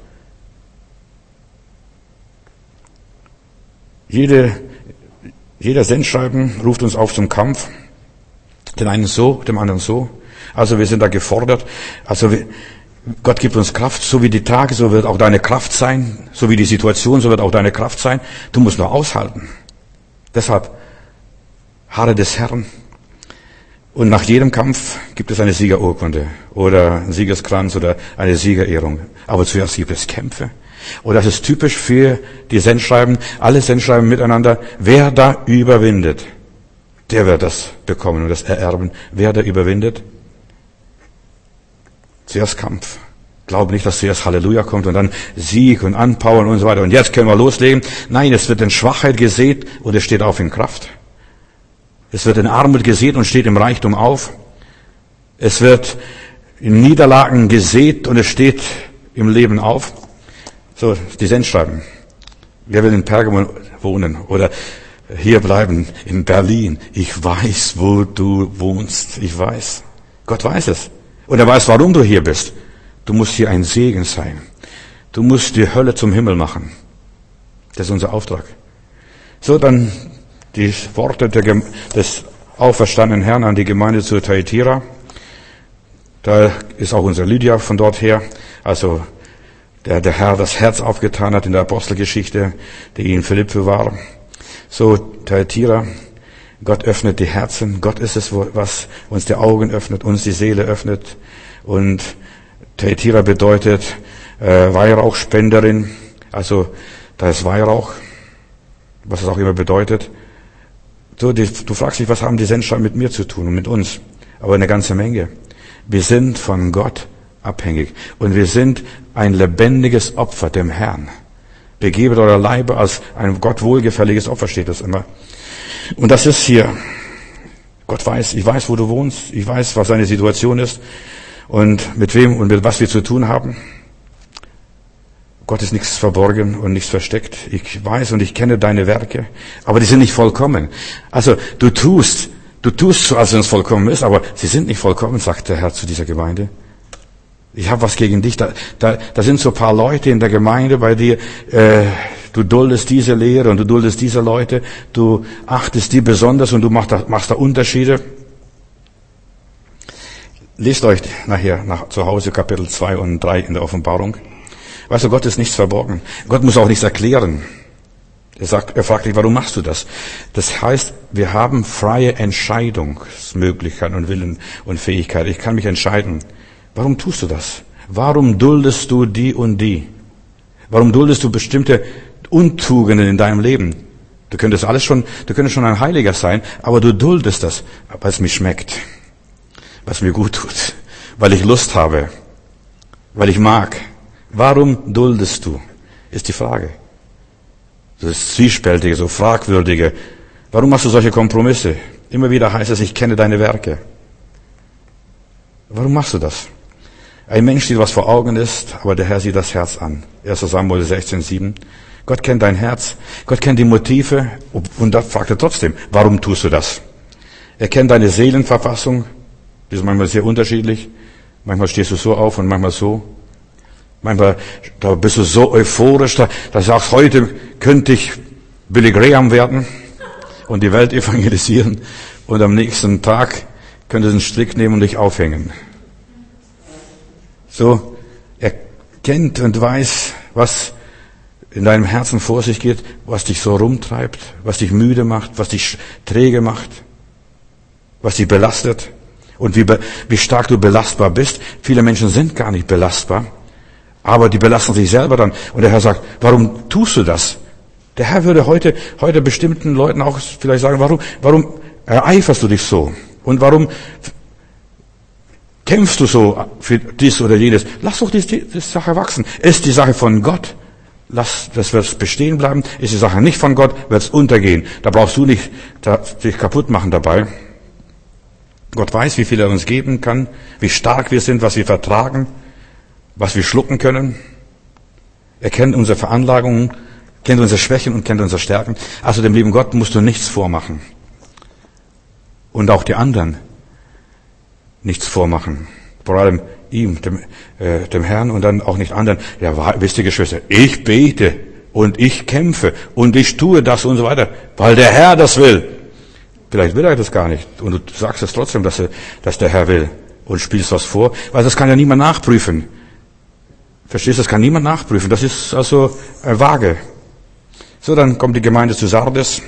Jede, jeder Sendschreiben ruft uns auf zum Kampf. Den einen so, dem anderen so. Also wir sind da gefordert. Also wir, Gott gibt uns Kraft. So wie die Tage, so wird auch deine Kraft sein. So wie die Situation, so wird auch deine Kraft sein. Du musst nur aushalten. Deshalb, harre des Herrn. Und nach jedem Kampf gibt es eine Siegerurkunde oder einen Siegeskranz oder eine Siegerehrung. Aber zuerst gibt es Kämpfe. Und das ist typisch für die Sendschreiben. Alle Sendschreiben miteinander. Wer da überwindet, der wird das bekommen und das ererben. Wer da überwindet, zuerst Kampf. Glaube nicht, dass zuerst Halleluja kommt und dann Sieg und Anpowern und so weiter. Und jetzt können wir loslegen. Nein, es wird in Schwachheit gesät und es steht auf in Kraft. Es wird in Armut gesät und steht im Reichtum auf. Es wird in Niederlagen gesät und es steht im Leben auf. So, die Sendschreiben. Wer will in Pergamon wohnen oder hier bleiben in Berlin? Ich weiß, wo du wohnst. Ich weiß. Gott weiß es. Und er weiß, warum du hier bist. Du musst hier ein Segen sein. Du musst die Hölle zum Himmel machen. Das ist unser Auftrag. So, dann die Worte der, des auferstandenen Herrn an die Gemeinde zu Thyatira. Da ist auch unsere Lydia von dort her. Also der der Herr das Herz aufgetan hat in der Apostelgeschichte, die in Philippi war. So, Thyatira, Gott öffnet die Herzen. Gott ist es, was uns die Augen öffnet, uns die Seele öffnet. Und Thyatira bedeutet äh, Weihrauchspenderin. Also da ist Weihrauch, was es auch immer bedeutet. So, die, du fragst dich, was haben die Sendschreiben mit mir zu tun und mit uns? Aber eine ganze Menge. Wir sind von Gott abhängig. Und wir sind ein lebendiges Opfer dem Herrn. Begebet eure Leibe als ein Gott wohlgefälliges Opfer, steht das immer. Und das ist hier. Gott weiß, ich weiß, wo du wohnst. Ich weiß, was deine Situation ist. Und mit wem und mit was wir zu tun haben. Gott ist nichts verborgen und nichts versteckt. Ich weiß und ich kenne deine Werke. Aber die sind nicht vollkommen. Also, du tust, du tust so, als wenn es vollkommen ist, aber sie sind nicht vollkommen, sagt der Herr zu dieser Gemeinde. Ich habe was gegen dich. Da, da, da sind so ein paar Leute in der Gemeinde bei dir. Äh, du duldest diese Lehre und du duldest diese Leute. Du achtest die besonders und du machst da, machst da Unterschiede. Lest euch nachher nach, zu Hause Kapitel zwei und drei in der Offenbarung. Weißt du, Gott ist nichts verborgen. Gott muss auch nichts erklären. Er sagt, er fragt dich, warum machst du das? Das heißt, wir haben freie Entscheidungsmöglichkeiten und Willen und Fähigkeit. Ich kann mich entscheiden. Warum tust du das? Warum duldest du die und die? Warum duldest du bestimmte Untugenden in deinem Leben? Du könntest alles schon, du könntest schon ein Heiliger sein, aber du duldest das, weil es mir schmeckt, was mir gut tut, weil ich Lust habe, weil ich mag. Warum duldest du? Ist die Frage. Das ist zwiespältige, so fragwürdige. Warum machst du solche Kompromisse? Immer wieder heißt es, ich kenne deine Werke. Warum machst du das? Ein Mensch sieht, was vor Augen ist, aber der Herr sieht das Herz an. erster Samuel sechzehn sieben. Gott kennt dein Herz, Gott kennt die Motive und da fragt er trotzdem, warum tust du das? Er kennt deine Seelenverfassung, die ist manchmal sehr unterschiedlich. Manchmal stehst du so auf und manchmal so. Manchmal da bist du so euphorisch, da, da sagst, heute könnte ich Billy Graham werden und die Welt evangelisieren und am nächsten Tag könntest du einen Strick nehmen und dich aufhängen. So, er kennt und weiß, was in deinem Herzen vor sich geht, was dich so rumtreibt, was dich müde macht, was dich träge macht, was dich belastet und wie, wie stark du belastbar bist. Viele Menschen sind gar nicht belastbar, aber die belasten sich selber dann. Und der Herr sagt, warum tust du das? Der Herr würde heute, heute bestimmten Leuten auch vielleicht sagen, warum, warum ereiferst du dich so? Und warum kämpfst du so für dies oder jenes? Lass doch die, die Sache wachsen. Ist die Sache von Gott? Lass, das wird bestehen bleiben. Ist die Sache nicht von Gott, wird es untergehen. Da brauchst du nicht da, dich kaputt machen dabei. Gott weiß, wie viel er uns geben kann, wie stark wir sind, was wir vertragen, was wir schlucken können. Er kennt unsere Veranlagungen, kennt unsere Schwächen und kennt unsere Stärken. Also dem lieben Gott musst du nichts vormachen. Und auch die anderen nichts vormachen. Vor allem ihm, dem, äh, dem Herrn und dann auch nicht anderen. Ja, wisst ihr, Geschwister, ich bete und ich kämpfe und ich tue das und so weiter, weil der Herr das will. Vielleicht will er das gar nicht und du sagst es trotzdem, dass, er, dass der Herr will und spielst was vor, weil das kann ja niemand nachprüfen. Verstehst du, das kann niemand nachprüfen. Das ist also äh, vage. So, dann kommt die Gemeinde zu Sardes.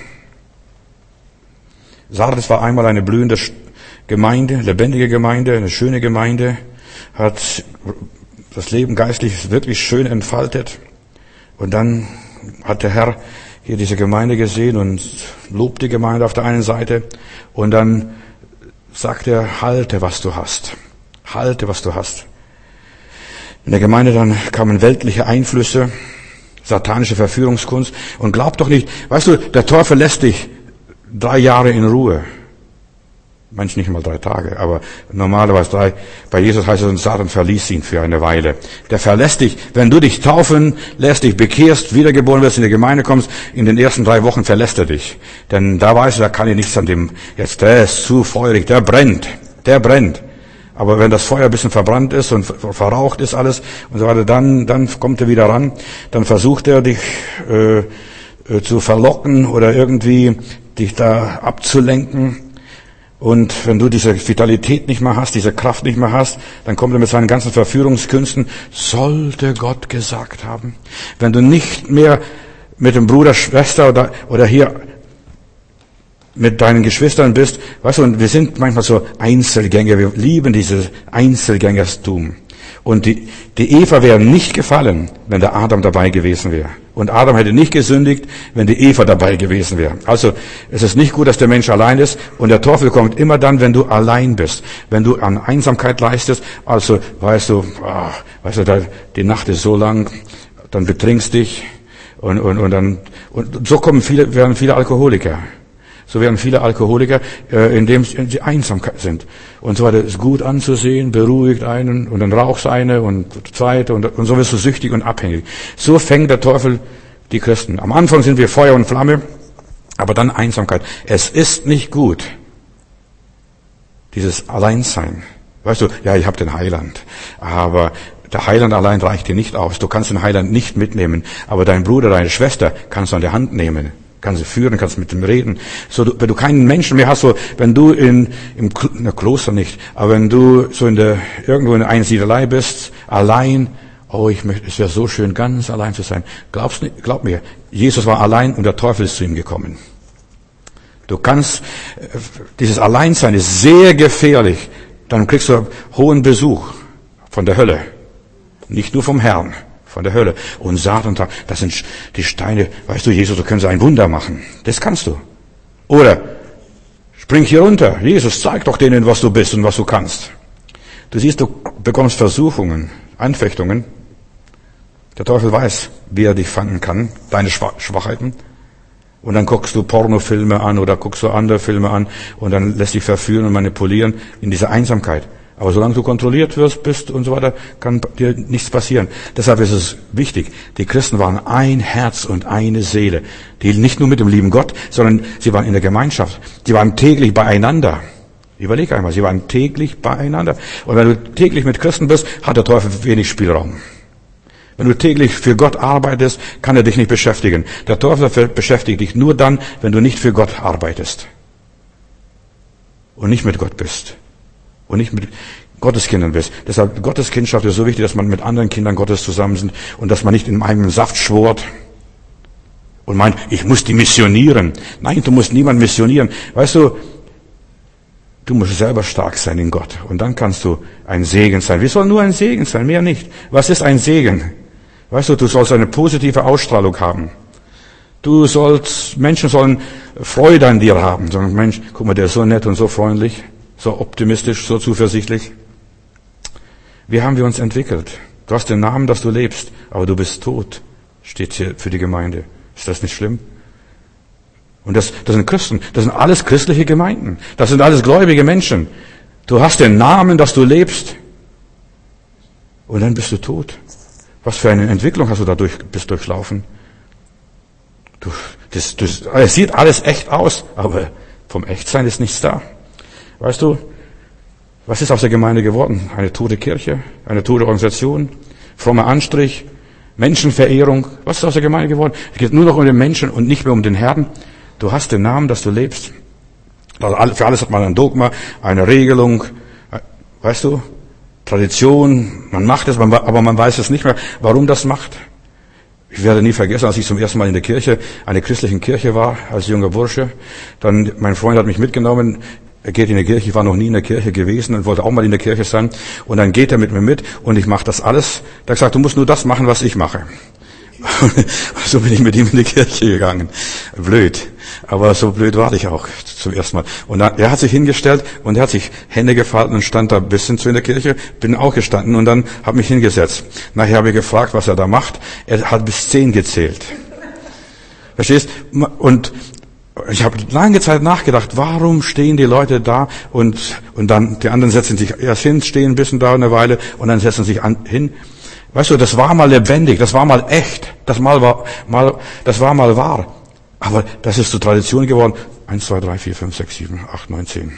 Sardes war einmal eine blühende Gemeinde, lebendige Gemeinde, eine schöne Gemeinde, hat das Leben geistlich wirklich schön entfaltet. Und dann hat der Herr hier diese Gemeinde gesehen und lobt die Gemeinde auf der einen Seite. Und dann sagt er, halte, was du hast. Halte, was du hast. In der Gemeinde dann kamen weltliche Einflüsse, satanische Verführungskunst. Und glaub doch nicht, weißt du, der Teufel lässt dich drei Jahre in Ruhe. Manchmal nicht mal drei Tage, aber normalerweise drei. Bei Jesus heißt es, Satan verließ ihn für eine Weile. Der verlässt dich, wenn du dich taufen lässt, dich bekehrst, wiedergeboren wirst, in die Gemeinde kommst, in den ersten drei Wochen verlässt er dich. Denn da weißt du, da kann ich nichts an dem, jetzt, der ist zu feurig, der brennt, der brennt. Aber wenn das Feuer ein bisschen verbrannt ist und verraucht ist alles und so weiter, dann, dann kommt er wieder ran, dann versucht er dich äh, äh, zu verlocken oder irgendwie dich da abzulenken. Und wenn du diese Vitalität nicht mehr hast, diese Kraft nicht mehr hast, dann kommt er mit seinen ganzen Verführungskünsten. Sollte Gott gesagt haben. Wenn du nicht mehr mit dem Bruder, Schwester oder, oder hier mit deinen Geschwistern bist, weißt du, und wir sind manchmal so Einzelgänger, wir lieben dieses Einzelgängerstum. Und die, die Eva wäre nicht gefallen, wenn der Adam dabei gewesen wäre. Und Adam hätte nicht gesündigt, wenn die Eva dabei gewesen wäre. Also es ist nicht gut, dass der Mensch allein ist. Und der Teufel kommt immer dann, wenn du allein bist. Wenn du an Einsamkeit leistest. Also weißt du, ach, weißt du, da, die Nacht ist so lang, dann betrinkst dich. Und, und, und dann und so kommen viele, werden viele Alkoholiker. So werden viele Alkoholiker, äh, indem sie einsam sind. Und so weiter. Ist gut anzusehen, beruhigt einen und dann rauchst eine und zweite und, und so wirst du süchtig und abhängig. So fängt der Teufel die Christen. Am Anfang sind wir Feuer und Flamme, aber dann Einsamkeit. Es ist nicht gut, dieses Alleinsein. Weißt du, ja, ich habe den Heiland, aber der Heiland allein reicht dir nicht aus. Du kannst den Heiland nicht mitnehmen, aber dein Bruder, deine Schwester kannst du an der Hand nehmen. Kannst du führen, kannst mit dem reden. So, du, wenn du keinen Menschen mehr hast, so, wenn du in, im in der Kloster nicht, aber wenn du so in der, irgendwo in der Einsiedelei bist, allein, oh, ich möchte, es wäre so schön, ganz allein zu sein. Glaubst nicht, glaub mir, Jesus war allein und der Teufel ist zu ihm gekommen. Du kannst, dieses Alleinsein ist sehr gefährlich. Dann kriegst du hohen Besuch von der Hölle. Nicht nur vom Herrn, von der Hölle. Und Satan sagt, das sind die Steine, weißt du, Jesus, du kannst ein Wunder machen. Das kannst du. Oder, spring hier runter. Jesus, zeig doch denen, was du bist und was du kannst. Du siehst, du bekommst Versuchungen, Anfechtungen. Der Teufel weiß, wie er dich fangen kann, deine Schwachheiten. Und dann guckst du Pornofilme an oder guckst du andere Filme an und dann lässt dich verführen und manipulieren in dieser Einsamkeit. Aber solange du kontrolliert wirst, bist und so weiter, kann dir nichts passieren. Deshalb ist es wichtig. Die Christen waren ein Herz und eine Seele. Die nicht nur mit dem lieben Gott, sondern sie waren in der Gemeinschaft. Sie waren täglich beieinander. Überleg einmal, sie waren täglich beieinander. Und wenn du täglich mit Christen bist, hat der Teufel wenig Spielraum. Wenn du täglich für Gott arbeitest, kann er dich nicht beschäftigen. Der Teufel beschäftigt dich nur dann, wenn du nicht für Gott arbeitest. Und nicht mit Gott bist. Und nicht mit Gotteskindern bist. Deshalb, Gotteskindschaft ist so wichtig, dass man mit anderen Kindern Gottes zusammen sind und dass man nicht in einem Saft schwort und meint, ich muss die missionieren. Nein, du musst niemand missionieren. Weißt du, du musst selber stark sein in Gott. Und dann kannst du ein Segen sein. Wir sollen nur ein Segen sein, mehr nicht. Was ist ein Segen? Weißt du, du sollst eine positive Ausstrahlung haben. Du sollst, Menschen sollen Freude an dir haben. Sagen, Mensch, guck mal, der ist so nett und so freundlich, so optimistisch, so zuversichtlich. Wie haben wir uns entwickelt? Du hast den Namen, dass du lebst, aber du bist tot, steht hier für die Gemeinde. Ist das nicht schlimm? Und das, das sind Christen, das sind alles christliche Gemeinden. Das sind alles gläubige Menschen. Du hast den Namen, dass du lebst. Und dann bist du tot. Was für eine Entwicklung hast du dadurch, bist durchlaufen? Du, das, das, es sieht alles echt aus, aber vom Echtsein ist nichts da. Weißt du, was ist aus der Gemeinde geworden? Eine tote Kirche, eine tote Organisation, frommer Anstrich, Menschenverehrung. Was ist aus der Gemeinde geworden? Es geht nur noch um den Menschen und nicht mehr um den Herrn. Du hast den Namen, dass du lebst. Also für alles hat man ein Dogma, eine Regelung, weißt du, Tradition, man macht es, aber man weiß es nicht mehr, warum das macht. Ich werde nie vergessen, als ich zum ersten Mal in der Kirche, einer christlichen Kirche war, als junger Bursche, dann, mein Freund hat mich mitgenommen, er geht in die Kirche, ich war noch nie in der Kirche gewesen und wollte auch mal in der Kirche sein, und dann geht er mit mir mit und ich mache das alles. Da hat gesagt, du musst nur das machen, was ich mache. So bin ich mit ihm in die Kirche gegangen. Blöd. Aber so blöd war ich auch zum ersten Mal. Und dann, er hat sich hingestellt und er hat sich Hände gefalten und stand da ein bisschen zu in der Kirche. Bin auch gestanden und dann habe mich hingesetzt. Nachher habe ich gefragt, was er da macht. Er hat bis zehn gezählt. Verstehst? Und ich habe lange Zeit nachgedacht, warum stehen die Leute da und, und dann, die anderen setzen sich erst hin, stehen ein bisschen da eine Weile und dann setzen sich an, hin. Weißt du, das war mal lebendig, das war mal echt, das mal war, mal, das war mal wahr. Aber das ist zur Tradition geworden. Eins, zwei, drei, vier, fünf, sechs, sieben, acht, neun, zehn.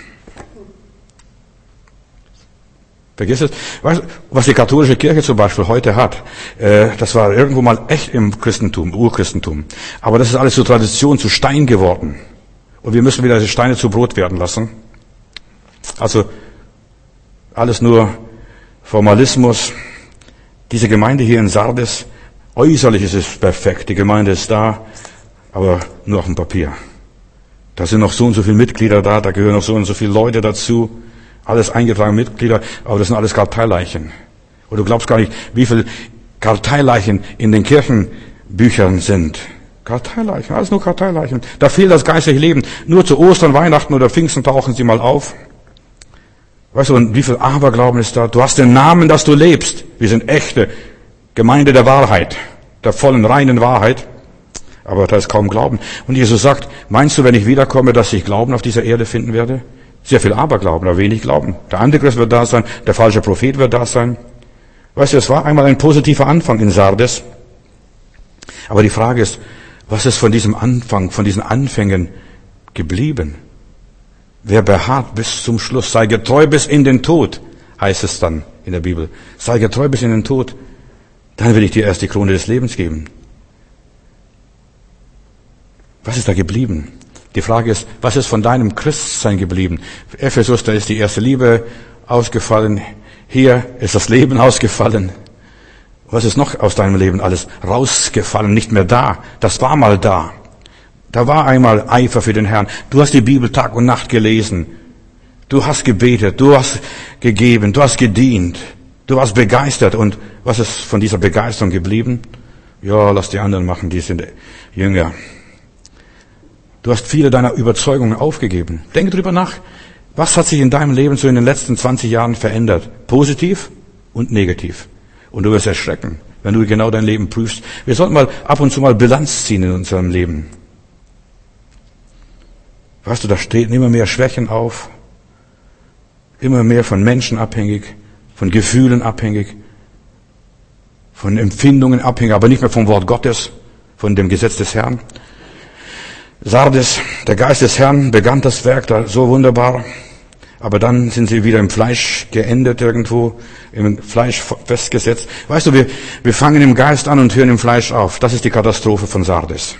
Vergiss es. Weißt du, was die katholische Kirche zum Beispiel heute hat, äh, das war irgendwo mal echt im Christentum, Urchristentum. Aber das ist alles zur Tradition, zu Stein geworden. Und wir müssen wieder die Steine zu Brot werden lassen. Also, alles nur Formalismus. Diese Gemeinde hier in Sardes, äußerlich ist es perfekt. Die Gemeinde ist da, aber nur auf dem Papier. Da sind noch so und so viele Mitglieder da, da gehören noch so und so viele Leute dazu. Alles eingetragene Mitglieder, aber das sind alles Karteileichen. Und du glaubst gar nicht, wie viele Karteileichen in den Kirchenbüchern sind. Karteileichen, alles nur Karteileichen. Da fehlt das geistliche Leben. Nur zu Ostern, Weihnachten oder Pfingsten tauchen sie mal auf. Weißt du, und wie viel Aberglauben ist da? Du hast den Namen, dass du lebst. Wir sind echte Gemeinde der Wahrheit, der vollen, reinen Wahrheit. Aber da ist kaum Glauben. Und Jesus sagt, meinst du, wenn ich wiederkomme, dass ich Glauben auf dieser Erde finden werde? Sehr viel Aberglauben, aber wenig Glauben. Der Antichrist wird da sein, der falsche Prophet wird da sein. Weißt du, es war einmal ein positiver Anfang in Sardes. Aber die Frage ist, was ist von diesem Anfang, von diesen Anfängen geblieben? Wer beharrt bis zum Schluss, sei getreu bis in den Tod, heißt es dann in der Bibel. Sei getreu bis in den Tod, dann will ich dir erst die Krone des Lebens geben. Was ist da geblieben? Die Frage ist, was ist von deinem Christsein geblieben? Ephesus, da ist die erste Liebe ausgefallen. Hier ist das Leben ausgefallen. Was ist noch aus deinem Leben alles rausgefallen? Nicht mehr da. Das war mal da. Da war einmal Eifer für den Herrn. Du hast die Bibel Tag und Nacht gelesen. Du hast gebetet. Du hast gegeben. Du hast gedient. Du Du warst begeistert. Und was ist von dieser Begeisterung geblieben? Ja, lass die anderen machen, die sind Jünger. Du hast viele deiner Überzeugungen aufgegeben. Denke drüber nach. Was hat sich in deinem Leben so in den letzten zwanzig Jahren verändert? Positiv und negativ. Und du wirst erschrecken, wenn du genau dein Leben prüfst. Wir sollten mal ab und zu mal Bilanz ziehen in unserem Leben. Weißt du, da treten immer mehr Schwächen auf. Immer mehr von Menschen abhängig, von Gefühlen abhängig, von Empfindungen abhängig, aber nicht mehr vom Wort Gottes, von dem Gesetz des Herrn. Sardes, der Geist des Herrn begann das Werk da so wunderbar, aber dann sind sie wieder im Fleisch geendet irgendwo, im Fleisch festgesetzt. Weißt du, wir, wir fangen im Geist an und hören im Fleisch auf. Das ist die Katastrophe von Sardes.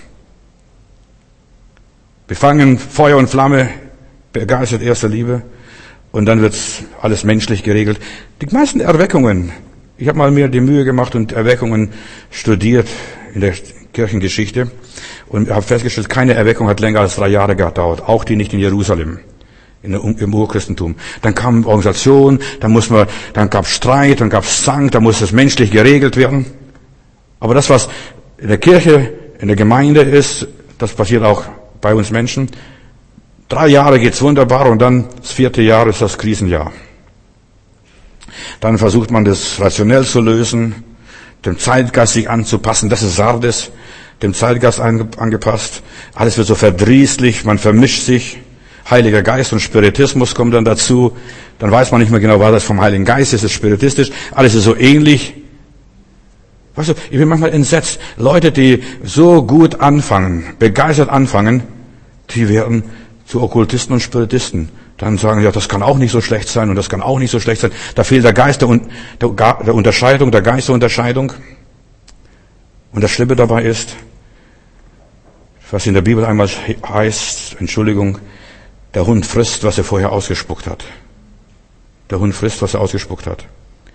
Wir fangen Feuer und Flamme, begeistert erster Liebe, und dann wird's alles menschlich geregelt. Die meisten Erweckungen, ich habe mal mir die Mühe gemacht und Erweckungen studiert in der Kirchengeschichte und habe festgestellt, keine Erweckung hat länger als drei Jahre gedauert, auch die nicht in Jerusalem, in der, im Urchristentum. Dann kam Organisation, dann muss man, dann gab's Streit, dann gab's Zank, dann muss es menschlich geregelt werden. Aber das, was in der Kirche, in der Gemeinde ist, das passiert auch bei uns Menschen. Drei Jahre geht's wunderbar und dann das vierte Jahr ist das Krisenjahr. Dann versucht man das rationell zu lösen, dem Zeitgeist sich anzupassen. Das ist Sardes, dem Zeitgeist angepasst. Alles wird so verdrießlich, man vermischt sich. Heiliger Geist und Spiritismus kommen dann dazu. Dann weiß man nicht mehr genau, war das vom Heiligen Geist, ist es spiritistisch. Alles ist so ähnlich. Weißt du, ich bin manchmal entsetzt. Leute, die so gut anfangen, begeistert anfangen, die werden zu Okkultisten und Spiritisten. Dann sagen sie, ja, das kann auch nicht so schlecht sein und das kann auch nicht so schlecht sein. Da fehlt der Geist der, der, der Unterscheidung, der Geist der Unterscheidung. Und das Schlimme dabei ist, was in der Bibel einmal heißt, Entschuldigung, der Hund frisst, was er vorher ausgespuckt hat. Der Hund frisst, was er ausgespuckt hat.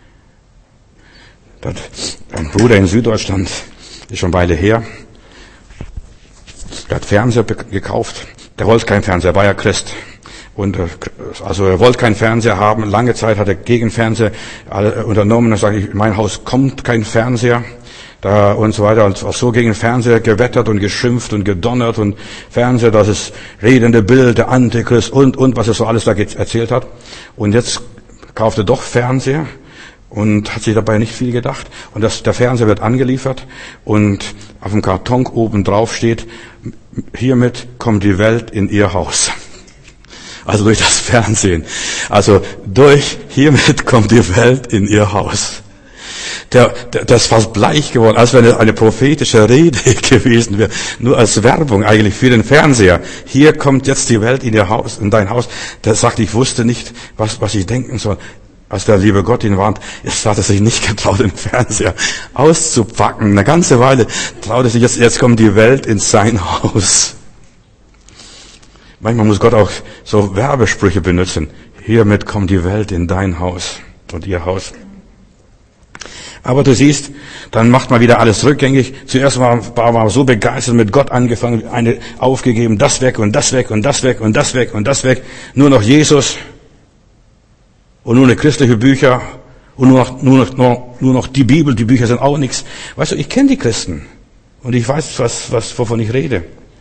Da hat ein Bruder in Süddeutschland, ist schon eine Weile her, der hat Fernseher gekauft. Der wollte keinen Fernseher, er war ja Christ. Und, also, er wollte keinen Fernseher haben. Lange Zeit hat er gegen Fernseher unternommen. Er sagt, in mein Haus kommt kein Fernseher. Da, und so weiter. Und so gegen Fernseher gewettert und geschimpft und gedonnert und Fernseher, das ist redende Bild, der Antichrist und, und, was er so alles da erzählt hat. Und jetzt kauft er doch Fernseher und hat sich dabei nicht viel gedacht. Und das, der Fernseher wird angeliefert und auf dem Karton oben drauf steht, hiermit kommt die Welt in ihr Haus. Also durch das Fernsehen. Also durch, hiermit kommt die Welt in ihr Haus. Der, der, das ist fast bleich geworden, als wenn es eine prophetische Rede gewesen wäre. Nur als Werbung eigentlich für den Fernseher. Hier kommt jetzt die Welt in ihr Haus, in dein Haus. Der sagt, ich wusste nicht, was, was ich denken soll. Als der liebe Gott ihn warnt, jetzt hat er sich nicht getraut, den Fernseher auszupacken. Eine ganze Weile traut er sich, jetzt, jetzt kommt die Welt in sein Haus. Manchmal muss Gott auch so Werbesprüche benutzen. Hiermit kommt die Welt in dein Haus und ihr Haus. Aber du siehst, dann macht man wieder alles rückgängig. Zuerst war, war man so begeistert, mit Gott angefangen, eine aufgegeben, das weg und das weg und das weg und das weg und das weg. Nur noch Jesus und nur noch christliche Bücher und nur noch, nur noch, nur, nur noch die Bibel. Die Bücher sind auch nichts. Weißt du, ich kenne die Christen und ich weiß, was, was, wovon ich rede.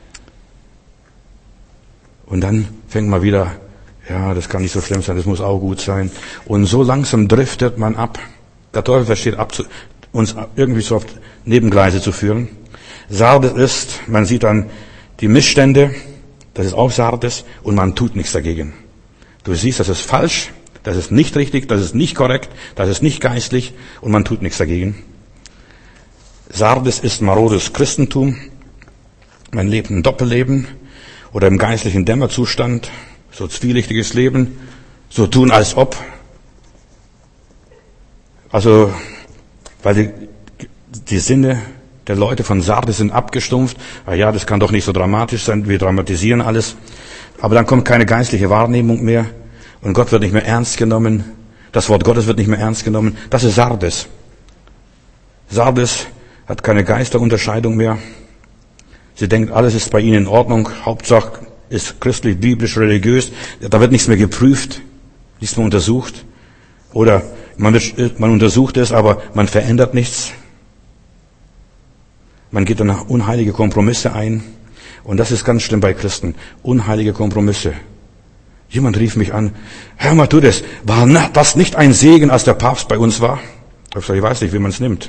Und dann fängt man wieder, ja, das kann nicht so schlimm sein, das muss auch gut sein. Und so langsam driftet man ab. Der Teufel versteht ab, uns irgendwie so auf Nebengleise zu führen. Sardes ist, man sieht dann die Missstände, das ist auch Sardes, und man tut nichts dagegen. Du siehst, das ist falsch, das ist nicht richtig, das ist nicht korrekt, das ist nicht geistlich, und man tut nichts dagegen. Sardes ist marodes Christentum, man lebt ein Doppelleben, oder im geistlichen Dämmerzustand, so zwielichtiges Leben, so tun als ob. Also, weil die, die Sinne der Leute von Sardes sind abgestumpft. Ah ja, das kann doch nicht so dramatisch sein, wir dramatisieren alles. Aber dann kommt keine geistliche Wahrnehmung mehr und Gott wird nicht mehr ernst genommen. Das Wort Gottes wird nicht mehr ernst genommen. Das ist Sardes. Sardes hat keine Geisterunterscheidung mehr. Sie denkt, alles ist bei ihnen in Ordnung. Hauptsache ist christlich, biblisch, religiös. Da wird nichts mehr geprüft, nichts mehr untersucht. Oder Man, man untersucht es, aber man verändert nichts. Man geht dann unheilige Kompromisse ein. Und das ist ganz schlimm bei Christen. Unheilige Kompromisse. Jemand rief mich an, hör mal, tu das, war das nicht ein Segen, als der Papst bei uns war? Ich habe gesagt, ich weiß nicht, wie man es nimmt.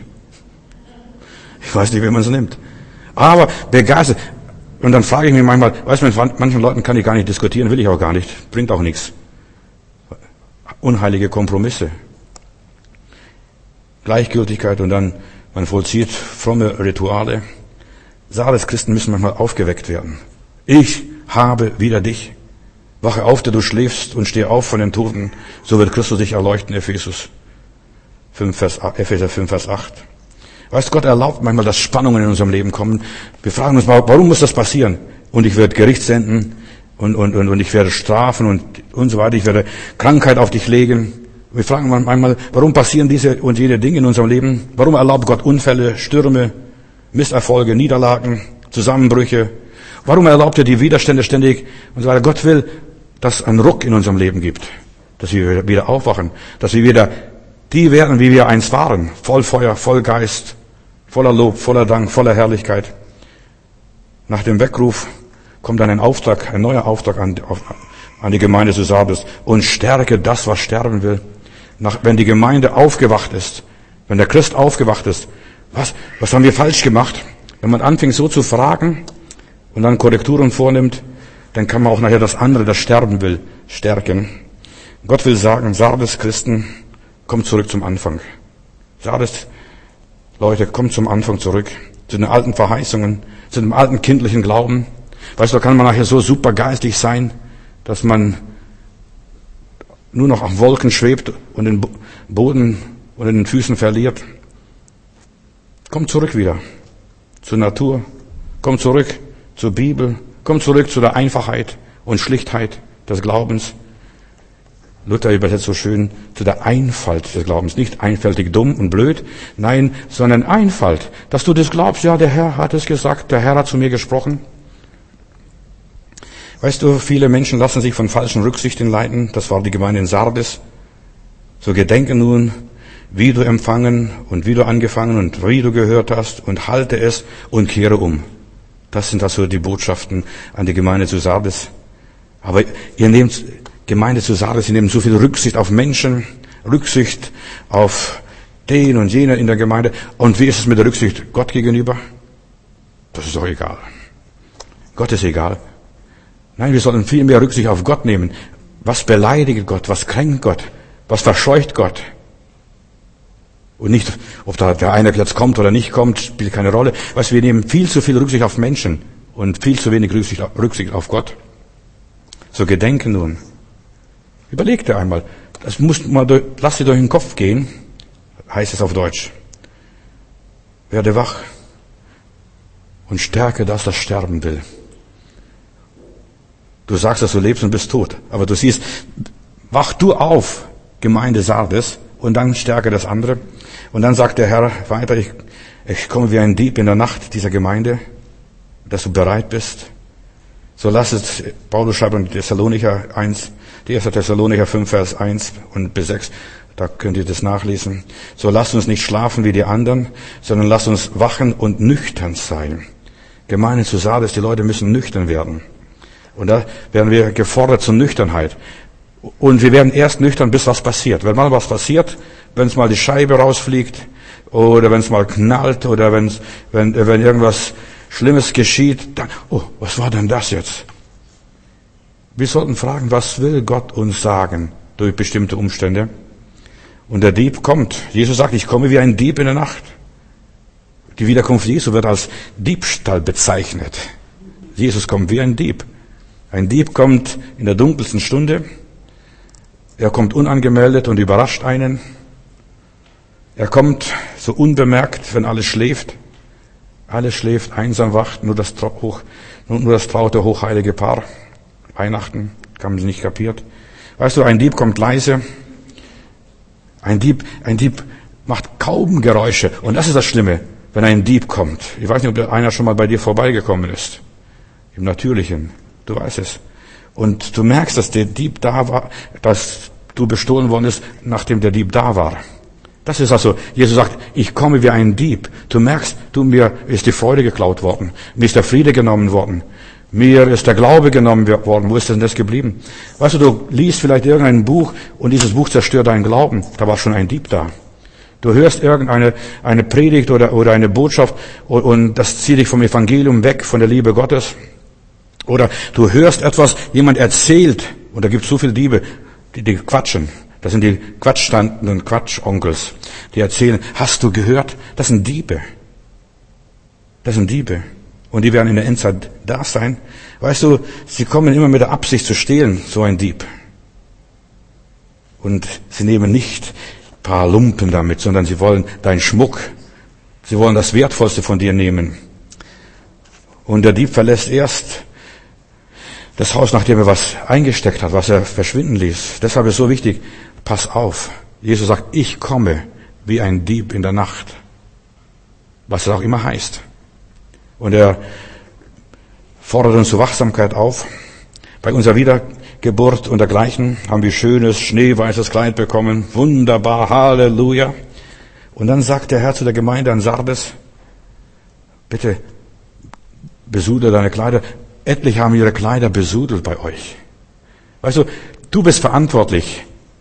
Ich weiß nicht, wie man es nimmt. Aber begeistert. Und dann frage ich mich manchmal, weißt du, mit manchen Leuten kann ich gar nicht diskutieren, will ich auch gar nicht, bringt auch nichts. Unheilige Kompromisse. Gleichgültigkeit und dann, man vollzieht fromme Rituale. Sardes-Christen müssen manchmal aufgeweckt werden. Ich habe wieder dich. Wache auf, der du schläfst, und steh auf von den Toten, so wird Christus dich erleuchten, Ephesus fünf, Vers, Epheser fünf, Vers acht. Weißt du, Gott erlaubt manchmal, dass Spannungen in unserem Leben kommen. Wir fragen uns, warum muss das passieren? Und ich werde Gericht senden, und, und, und, und ich werde strafen, und, und so weiter. Ich werde Krankheit auf dich legen. Wir fragen manchmal, warum passieren diese und jene Dinge in unserem Leben? Warum erlaubt Gott Unfälle, Stürme, Misserfolge, Niederlagen, Zusammenbrüche? Warum erlaubt er die Widerstände ständig und so weiter? Gott will, dass es einen Ruck in unserem Leben gibt, dass wir wieder aufwachen, dass wir wieder die werden, wie wir einst waren, voll Feuer, voll Geist, voller Lob, voller Dank, voller Herrlichkeit. Nach dem Weckruf kommt dann ein Auftrag, ein neuer Auftrag an, an die Gemeinde zu Sardes, und stärke das, was sterben will. Nach, wenn die Gemeinde aufgewacht ist, wenn der Christ aufgewacht ist, was, was haben wir falsch gemacht? Wenn man anfängt so zu fragen und dann Korrekturen vornimmt, dann kann man auch nachher das andere, das sterben will, stärken. Gott will sagen, Sardes Christen, kommt zurück zum Anfang. Sardes Leute, kommt zum Anfang zurück, zu den alten Verheißungen, zu dem alten kindlichen Glauben. Weißt du, da kann man nachher so super geistig sein, dass man nur noch auf Wolken schwebt und den Boden unter den Füßen verliert. Komm zurück wieder zur Natur, komm zurück zur Bibel, komm zurück zu der Einfachheit und Schlichtheit des Glaubens. Luther übersetzt so schön, zu der Einfalt des Glaubens. Nicht einfältig dumm und blöd, nein, sondern Einfalt. Dass du das glaubst, ja, der Herr hat es gesagt, der Herr hat zu mir gesprochen. Weißt du, viele Menschen lassen sich von falschen Rücksichten leiten. Das war die Gemeinde in Sardes. So gedenke nun, wie du empfangen und wie du angefangen und wie du gehört hast, und halte es und kehre um. Das sind also die Botschaften an die Gemeinde zu Sardes. Aber ihr nehmt, Gemeinde zu Sardes, ihr nehmt so viel Rücksicht auf Menschen, Rücksicht auf den und jenen in der Gemeinde. Und wie ist es mit der Rücksicht Gott gegenüber? Das ist doch egal. Gott ist egal. Nein, wir sollten viel mehr Rücksicht auf Gott nehmen. Was beleidigt Gott? Was kränkt Gott? Was verscheucht Gott? Und nicht, ob da der eine jetzt kommt oder nicht kommt, spielt keine Rolle. Weißt du, wir nehmen viel zu viel Rücksicht auf Menschen und viel zu wenig Rücksicht, Rücksicht auf Gott. So gedenken nun. Überleg dir einmal. Das muss mal durch, lass dir durch den Kopf gehen, heißt es auf Deutsch. Werde wach und stärke das, das sterben will. Du sagst, dass du lebst und bist tot. Aber du siehst, wach du auf, Gemeinde Sardes, und dann stärke das andere. Und dann sagt der Herr weiter, ich, ich komme wie ein Dieb in der Nacht dieser Gemeinde, dass du bereit bist. So lass es, Paulus schreibt in Thessalonicher eins, die erste Thessalonicher fünf, Vers eins und bis sechs, da könnt ihr das nachlesen. So lasst uns nicht schlafen wie die anderen, sondern lasst uns wachen und nüchtern sein. Gemeinde zu Sardes, die Leute müssen nüchtern werden. Und da werden wir gefordert zur Nüchternheit. Und wir werden erst nüchtern, bis was passiert. Wenn mal was passiert, wenn es mal die Scheibe rausfliegt, oder wenn es mal knallt, oder wenn's, wenn, wenn irgendwas Schlimmes geschieht, dann, oh, was war denn das jetzt? Wir sollten fragen, was will Gott uns sagen durch bestimmte Umstände? Und der Dieb kommt. Jesus sagt, ich komme wie ein Dieb in der Nacht. Die Wiederkunft Jesu wird als Diebstahl bezeichnet. Jesus kommt wie ein Dieb. Ein Dieb kommt in der dunkelsten Stunde. Er kommt unangemeldet und überrascht einen. Er kommt so unbemerkt, wenn alles schläft. Alles schläft, einsam wacht, nur das, hoch, nur das traute, hochheilige Paar. Weihnachten, haben sie nicht kapiert. Weißt du, ein Dieb kommt leise. Ein Dieb, ein Dieb macht kaum Geräusche. Und das ist das Schlimme, wenn ein Dieb kommt. Ich weiß nicht, ob einer schon mal bei dir vorbeigekommen ist. Im Natürlichen. Du weißt es. Und du merkst, dass der Dieb da war, dass du bestohlen worden ist, nachdem der Dieb da war. Das ist also, Jesus sagt, ich komme wie ein Dieb. Du merkst, du, mir ist die Freude geklaut worden. Mir ist der Friede genommen worden. Mir ist der Glaube genommen worden. Wo ist denn das geblieben? Weißt du, du liest vielleicht irgendein Buch und dieses Buch zerstört deinen Glauben. Da war schon ein Dieb da. Du hörst irgendeine eine Predigt oder, oder eine Botschaft und, und das zieht dich vom Evangelium weg, von der Liebe Gottes. Oder du hörst etwas, jemand erzählt, und da gibt es so viele Diebe, die, die quatschen. Das sind die Quatschtanten und Quatschonkels, die erzählen, hast du gehört? Das sind Diebe. Das sind Diebe. Und die werden in der Endzeit da sein. Weißt du, sie kommen immer mit der Absicht zu stehlen, so ein Dieb. Und sie nehmen nicht ein paar Lumpen damit, sondern sie wollen deinen Schmuck. Sie wollen das Wertvollste von dir nehmen. Und der Dieb verlässt erst das Haus, nachdem er was eingesteckt hat, was er verschwinden ließ. Deshalb ist es so wichtig, pass auf. Jesus sagt, ich komme wie ein Dieb in der Nacht. Was das auch immer heißt. Und er fordert uns zur Wachsamkeit auf. Bei unserer Wiedergeburt und dergleichen haben wir schönes, schneeweißes Kleid bekommen. Wunderbar, Halleluja. Und dann sagt der Herr zu der Gemeinde an Sardes, bitte besudle deine Kleider. Etliche haben ihre Kleider besudelt bei euch. Weißt du, du bist verantwortlich,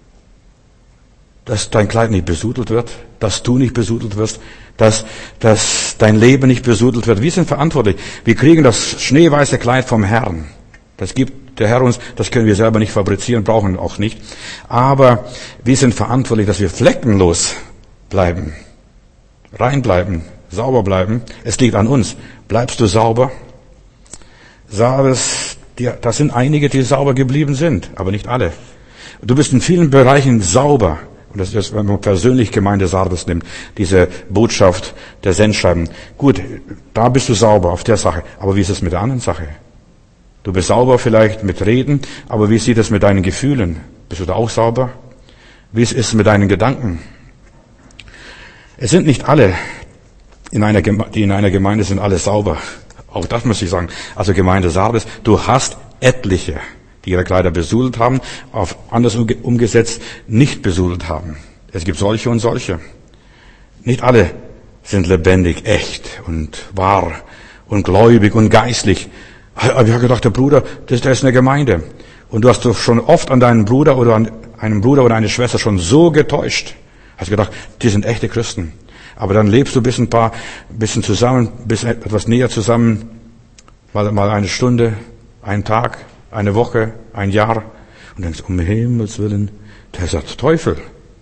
dass dein Kleid nicht besudelt wird, dass du nicht besudelt wirst, dass, dass dein Leben nicht besudelt wird. Wir sind verantwortlich. Wir kriegen das schneeweiße Kleid vom Herrn. Das gibt der Herr uns, das können wir selber nicht fabrizieren, brauchen auch nicht. Aber wir sind verantwortlich, dass wir fleckenlos bleiben, rein bleiben, sauber bleiben. Es liegt an uns. Bleibst du sauber? Sardes, das sind einige, die sauber geblieben sind, aber nicht alle. Du bist in vielen Bereichen sauber. Und das ist, wenn man persönlich Gemeinde Sardes nimmt, diese Botschaft der Sendschreiben. Gut, da bist du sauber auf der Sache. Aber wie ist es mit der anderen Sache? Du bist sauber vielleicht mit Reden, aber wie sieht es mit deinen Gefühlen? Bist du da auch sauber? Wie ist es mit deinen Gedanken? Es sind nicht alle, in einer Geme- die in einer Gemeinde sind, alle sauber. Auch das muss ich sagen. Also Gemeinde Sardes, du hast etliche, die ihre Kleider besudelt haben, auf anders umgesetzt nicht besudelt haben. Es gibt solche und solche. Nicht alle sind lebendig, echt und wahr und gläubig und geistlich. Aber ich habe gedacht, der Bruder, das, der ist eine Gemeinde. Und du hast doch schon oft an deinen Bruder oder an einen Bruder oder eine Schwester schon so getäuscht. Hast gedacht, die sind echte Christen. Aber dann lebst du bis ein paar, bisschen zusammen, bis etwas näher zusammen, mal, mal eine Stunde, einen Tag, eine Woche, ein Jahr, und denkst, um Himmels Willen, der ist der Teufel.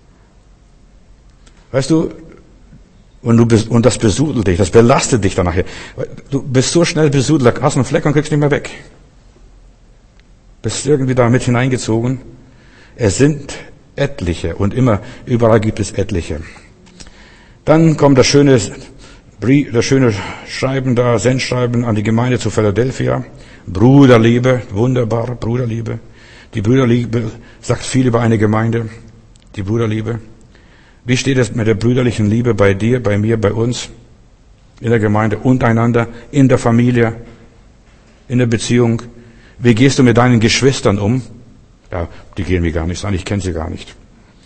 Weißt du, und du bist, und das besudelt dich, das belastet dich dann nachher. Du bist so schnell besudelt, hast einen Fleck und kriegst nicht mehr weg. Bist irgendwie da mit hineingezogen. Es sind etliche und immer, überall gibt es etliche. Dann kommt das schöne, das schöne Schreiben da, Sendschreiben an die Gemeinde zu Philadelphia. Bruderliebe, wunderbar, Bruderliebe. Die Brüderliebe sagt viel über eine Gemeinde. Die Bruderliebe. Wie steht es mit der brüderlichen Liebe bei dir, bei mir, bei uns? In der Gemeinde, untereinander, in der Familie, in der Beziehung. Wie gehst du mit deinen Geschwistern um? Ja, die gehen mir gar nichts an, ich kenne sie gar nicht.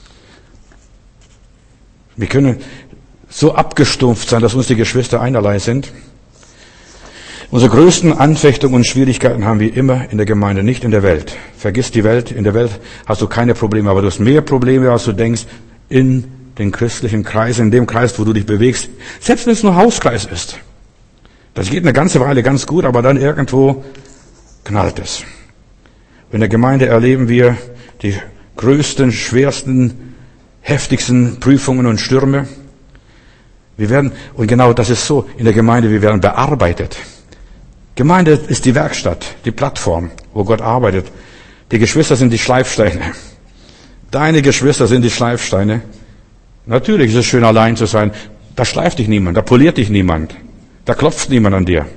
Wir können so abgestumpft sein, dass uns die Geschwister einerlei sind. Unsere größten Anfechtungen und Schwierigkeiten haben wir immer in der Gemeinde, nicht in der Welt. Vergiss die Welt, in der Welt hast du keine Probleme, aber du hast mehr Probleme, als du denkst, in den christlichen Kreis, in dem Kreis, wo du dich bewegst, selbst wenn es nur Hauskreis ist. Das geht eine ganze Weile ganz gut, aber dann irgendwo knallt es. In der Gemeinde erleben wir die größten, schwersten, heftigsten Prüfungen und Stürme. Wir werden, und genau das ist so, in der Gemeinde, wir werden bearbeitet. Gemeinde ist die Werkstatt, die Plattform, wo Gott arbeitet. Die Geschwister sind die Schleifsteine. Deine Geschwister sind die Schleifsteine. Natürlich ist es schön, allein zu sein. Da schleift dich niemand, da poliert dich niemand, da klopft niemand an dir.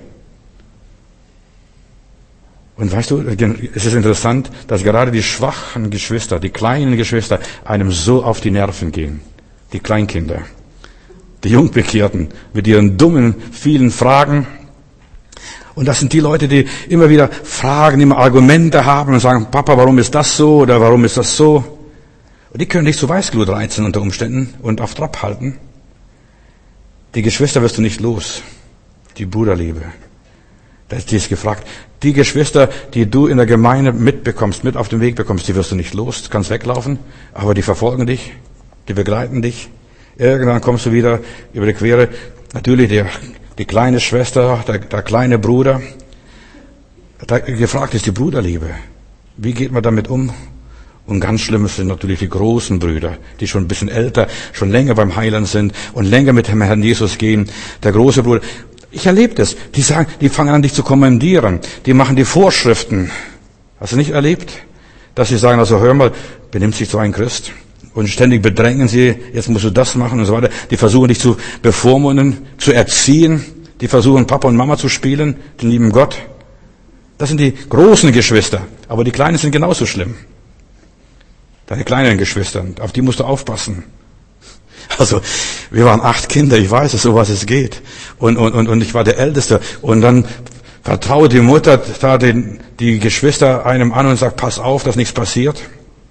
Und weißt du, es ist interessant, dass gerade die schwachen Geschwister, die kleinen Geschwister, einem so auf die Nerven gehen. Die Kleinkinder, die Jungbekehrten mit ihren dummen, vielen Fragen. Und das sind die Leute, die immer wieder Fragen, immer Argumente haben und sagen, Papa, warum ist das so oder warum ist das so? Und die können dich zu Weißglut reizen unter Umständen und auf Trab halten. Die Geschwister wirst du nicht los. Die Bruderliebe. Die ist gefragt. Die Geschwister, die du in der Gemeinde mitbekommst, mit auf den Weg bekommst, die wirst du nicht los. Du kannst weglaufen, aber die verfolgen dich, die begleiten dich. Irgendwann kommst du wieder über die Quere. Natürlich die, die kleine Schwester, der, der kleine Bruder. Da, gefragt ist die Bruderliebe. Wie geht man damit um? Und ganz schlimm sind natürlich die großen Brüder, die schon ein bisschen älter, schon länger beim Heiland sind und länger mit dem Herrn Jesus gehen. Der große Bruder. Ich erlebe das. Die sagen, die fangen an, dich zu kommandieren. Die machen die Vorschriften. Hast du nicht erlebt? Dass sie sagen, also hör mal, benimmt sich so ein Christ. Und ständig bedrängen sie, jetzt musst du das machen und so weiter. Die versuchen dich zu bevormunden, zu erziehen. Die versuchen Papa und Mama zu spielen, den lieben Gott. Das sind die großen Geschwister. Aber die Kleinen sind genauso schlimm. Deine kleinen Geschwister, auf die musst du aufpassen. Also, wir waren acht Kinder, ich weiß es, so was es geht. Und, und, und, und ich war der Älteste. Und dann vertraut die Mutter da den, die Geschwister einem an und sagt, pass auf, dass nichts passiert.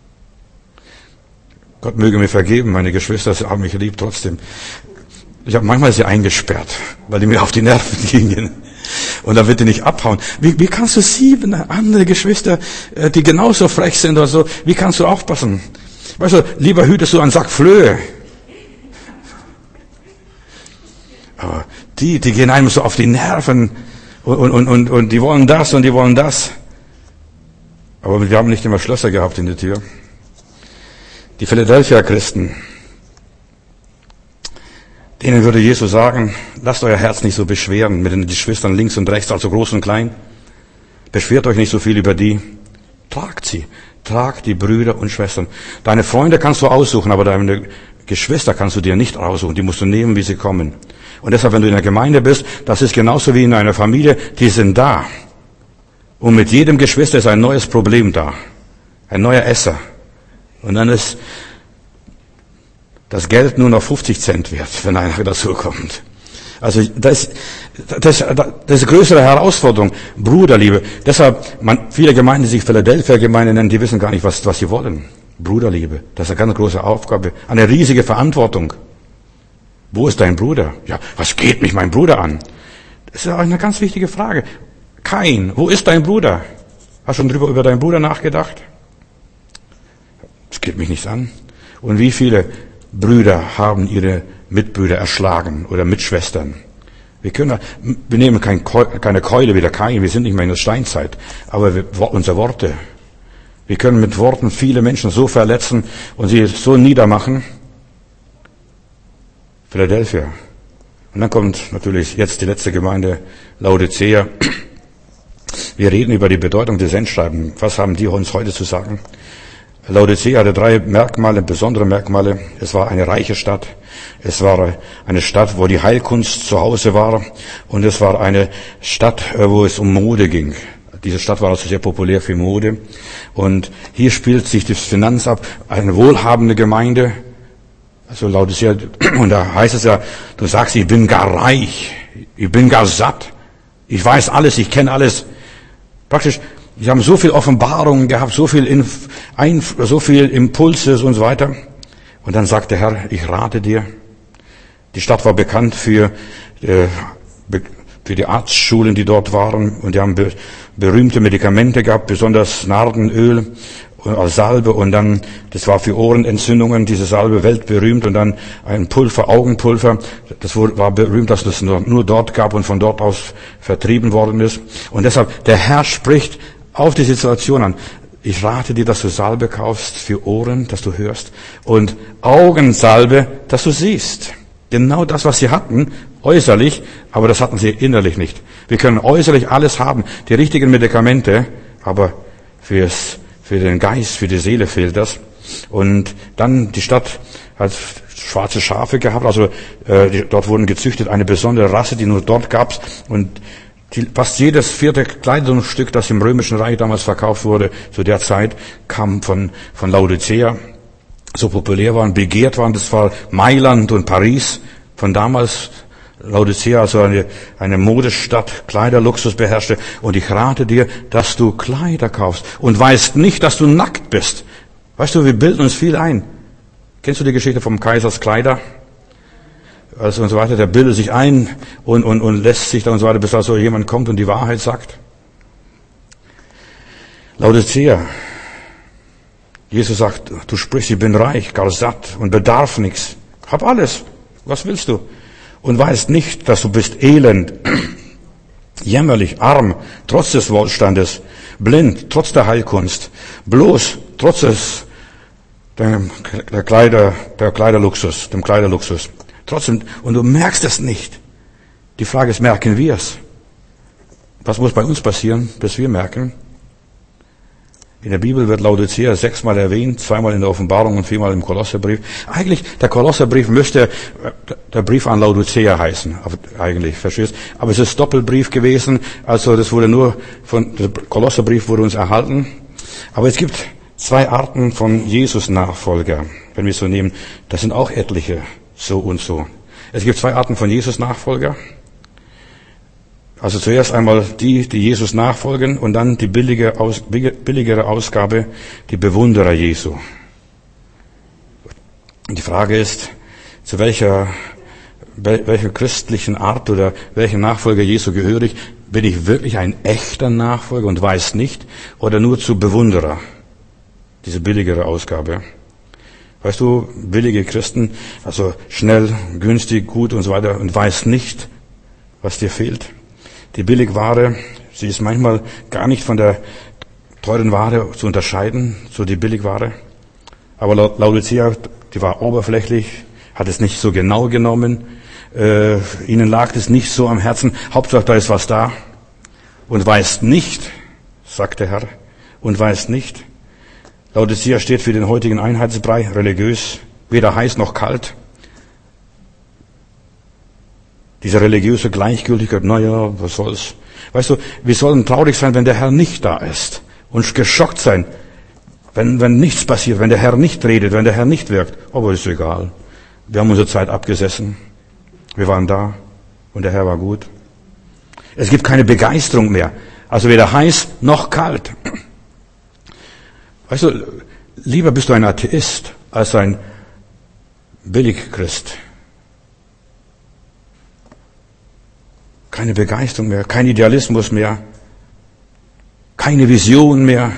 Gott möge mir vergeben, meine Geschwister haben mich lieb trotzdem. Ich habe manchmal sie eingesperrt, weil die mir auf die Nerven gingen. Und dann wird die nicht abhauen. Wie, wie kannst du sieben andere Geschwister, die genauso frech sind oder so, wie kannst du aufpassen? Weißt du, lieber hütest du einen Sack Flöhe. Aber die, die gehen einem so auf die Nerven und, und, und, und die wollen das und die wollen das. Aber wir haben nicht immer Schlösser gehabt in der Tür. Die Philadelphia-Christen, denen würde Jesus sagen, lasst euer Herz nicht so beschweren mit den Geschwistern links und rechts, also groß und klein. Beschwert euch nicht so viel über die. Tragt sie. Tragt die Brüder und Schwestern. Deine Freunde kannst du aussuchen, aber deine Geschwister kannst du dir nicht aussuchen. Die musst du nehmen, wie sie kommen. Und deshalb, wenn du in der Gemeinde bist, das ist genauso wie in einer Familie, die sind da. Und mit jedem Geschwister ist ein neues Problem da. Ein neuer Esser. Und dann ist das Geld nur noch fünfzig Cent wert, wenn einer dazu kommt. Also das, das, das ist eine größere Herausforderung, Bruderliebe. Deshalb, man, viele Gemeinden, die sich Philadelphia-Gemeinde nennen, die wissen gar nicht, was, was sie wollen. Bruderliebe, das ist eine ganz große Aufgabe, eine riesige Verantwortung. Wo ist dein Bruder? Ja, was geht mich mein Bruder an? Das ist eine ganz wichtige Frage. Kain, wo ist dein Bruder? Hast du schon drüber über deinen Bruder nachgedacht? Das geht mich nichts an. Und wie viele Brüder haben ihre Mitbrüder erschlagen oder Mitschwestern? Wir können, wir nehmen kein, keine Keule wie der Kain, wir sind nicht mehr in der Steinzeit, aber wir, unsere Worte, wir können mit Worten viele Menschen so verletzen und sie so niedermachen. Philadelphia. Und dann kommt natürlich jetzt die letzte Gemeinde, Laodicea. Wir reden über die Bedeutung der Sendschreiben. Was haben die uns heute zu sagen? Laodicea hatte drei Merkmale, besondere Merkmale. Es war eine reiche Stadt. Es war eine Stadt, wo die Heilkunst zu Hause war. Und es war eine Stadt, wo es um Mode ging. Diese Stadt war also sehr populär für Mode. Und hier spielt sich das Finanz ab. Eine wohlhabende Gemeinde. Also Laodicea, und da heißt es ja, du sagst, ich bin gar reich. Ich bin gar satt. Ich weiß alles, ich kenne alles. Praktisch, sie haben so viel Offenbarungen gehabt, so viel, Inf- Einf- so viel Impulse und so weiter. Und dann sagt der Herr, ich rate dir. Die Stadt war bekannt für, äh, für die Arztschulen, die dort waren. Und die haben be- berühmte Medikamente gehabt, besonders Nardenöl als Salbe. Und dann, das war für Ohrenentzündungen, diese Salbe weltberühmt. Und dann ein Pulver, Augenpulver. Das war berühmt, dass es nur, nur dort gab und von dort aus vertrieben worden ist. Und deshalb, der Herr spricht auf die Situation an. Ich rate dir, dass du Salbe kaufst für Ohren, dass du hörst, und Augensalbe, dass du siehst. Genau das, was sie hatten, äußerlich, aber das hatten sie innerlich nicht. Wir können äußerlich alles haben, die richtigen Medikamente, aber fürs, für den Geist, für die Seele fehlt das. Und dann die Stadt hat schwarze Schafe gehabt, also äh, die, dort wurden gezüchtet, eine besondere Rasse, die nur dort gab's, und die, fast jedes vierte Kleidungsstück, das im Römischen Reich damals verkauft wurde, zu der Zeit, kam von, von Laodicea. So populär waren, begehrt waren, das war Mailand und Paris von damals. Laodicea, also eine, eine Modestadt, Kleiderluxus beherrschte. Und ich rate dir, dass du Kleider kaufst und weißt nicht, dass du nackt bist. Weißt du, wir bilden uns viel ein. Kennst du die Geschichte vom Kaisers Kleider? Also und so weiter, der bildet sich ein und, und, und lässt sich da und so weiter, bis da so jemand kommt und die Wahrheit sagt. Laodicea. Jesus sagt, du sprichst, ich bin reich, gar satt und bedarf nichts. Hab alles. Was willst du? Und weißt nicht, dass du bist elend, jämmerlich, arm, trotz des Wohlstandes, blind, trotz der Heilkunst, bloß, trotz des, der, der Kleider, der Kleiderluxus, dem Kleiderluxus. Trotzdem, und du merkst es nicht. Die Frage ist, merken wir es? Was muss bei uns passieren, bis wir merken? In der Bibel wird Laodicea sechsmal erwähnt, zweimal in der Offenbarung und viermal im Kolosserbrief. Eigentlich, der Kolosserbrief müsste der Brief an Laodicea heißen, eigentlich, verstehst? Aber es ist Doppelbrief gewesen, also das wurde nur von, der Kolosserbrief wurde uns erhalten. Aber es gibt zwei Arten von Jesus-Nachfolger, wenn wir es so nehmen. Das sind auch etliche. So und so. Es gibt zwei Arten von Jesus-Nachfolger. Also zuerst einmal die, die Jesus nachfolgen und dann die billige, aus, billigere Ausgabe, die Bewunderer Jesu. Und die Frage ist, zu welcher, welcher christlichen Art oder welchem Nachfolger Jesu gehöre ich? Bin ich wirklich ein echter Nachfolger und weiß nicht? Oder nur zu Bewunderer? Diese billigere Ausgabe. Weißt du, billige Christen, also schnell, günstig, gut und so weiter und weiß nicht, was dir fehlt. Die Billigware, sie ist manchmal gar nicht von der teuren Ware zu unterscheiden, so die Billigware. Aber Laodicea, die war oberflächlich, hat es nicht so genau genommen, äh, ihnen lag es nicht so am Herzen. Hauptsache, da ist was da. Und weiß nicht, sagt der Herr, und weiß nicht. Laodicea steht für den heutigen Einheitsbrei, religiös, weder heiß noch kalt. Diese religiöse Gleichgültigkeit, naja, was soll's. Weißt du, wir sollen traurig sein, wenn der Herr nicht da ist. Und geschockt sein, wenn, wenn nichts passiert, wenn der Herr nicht redet, wenn der Herr nicht wirkt. Aber ist egal. Wir haben unsere Zeit abgesessen. Wir waren da. Und der Herr war gut. Es gibt keine Begeisterung mehr. Also weder heiß noch kalt. Weißt du, lieber bist du ein Atheist als ein Billigchrist. Keine Begeisterung mehr, kein Idealismus mehr, keine Vision mehr,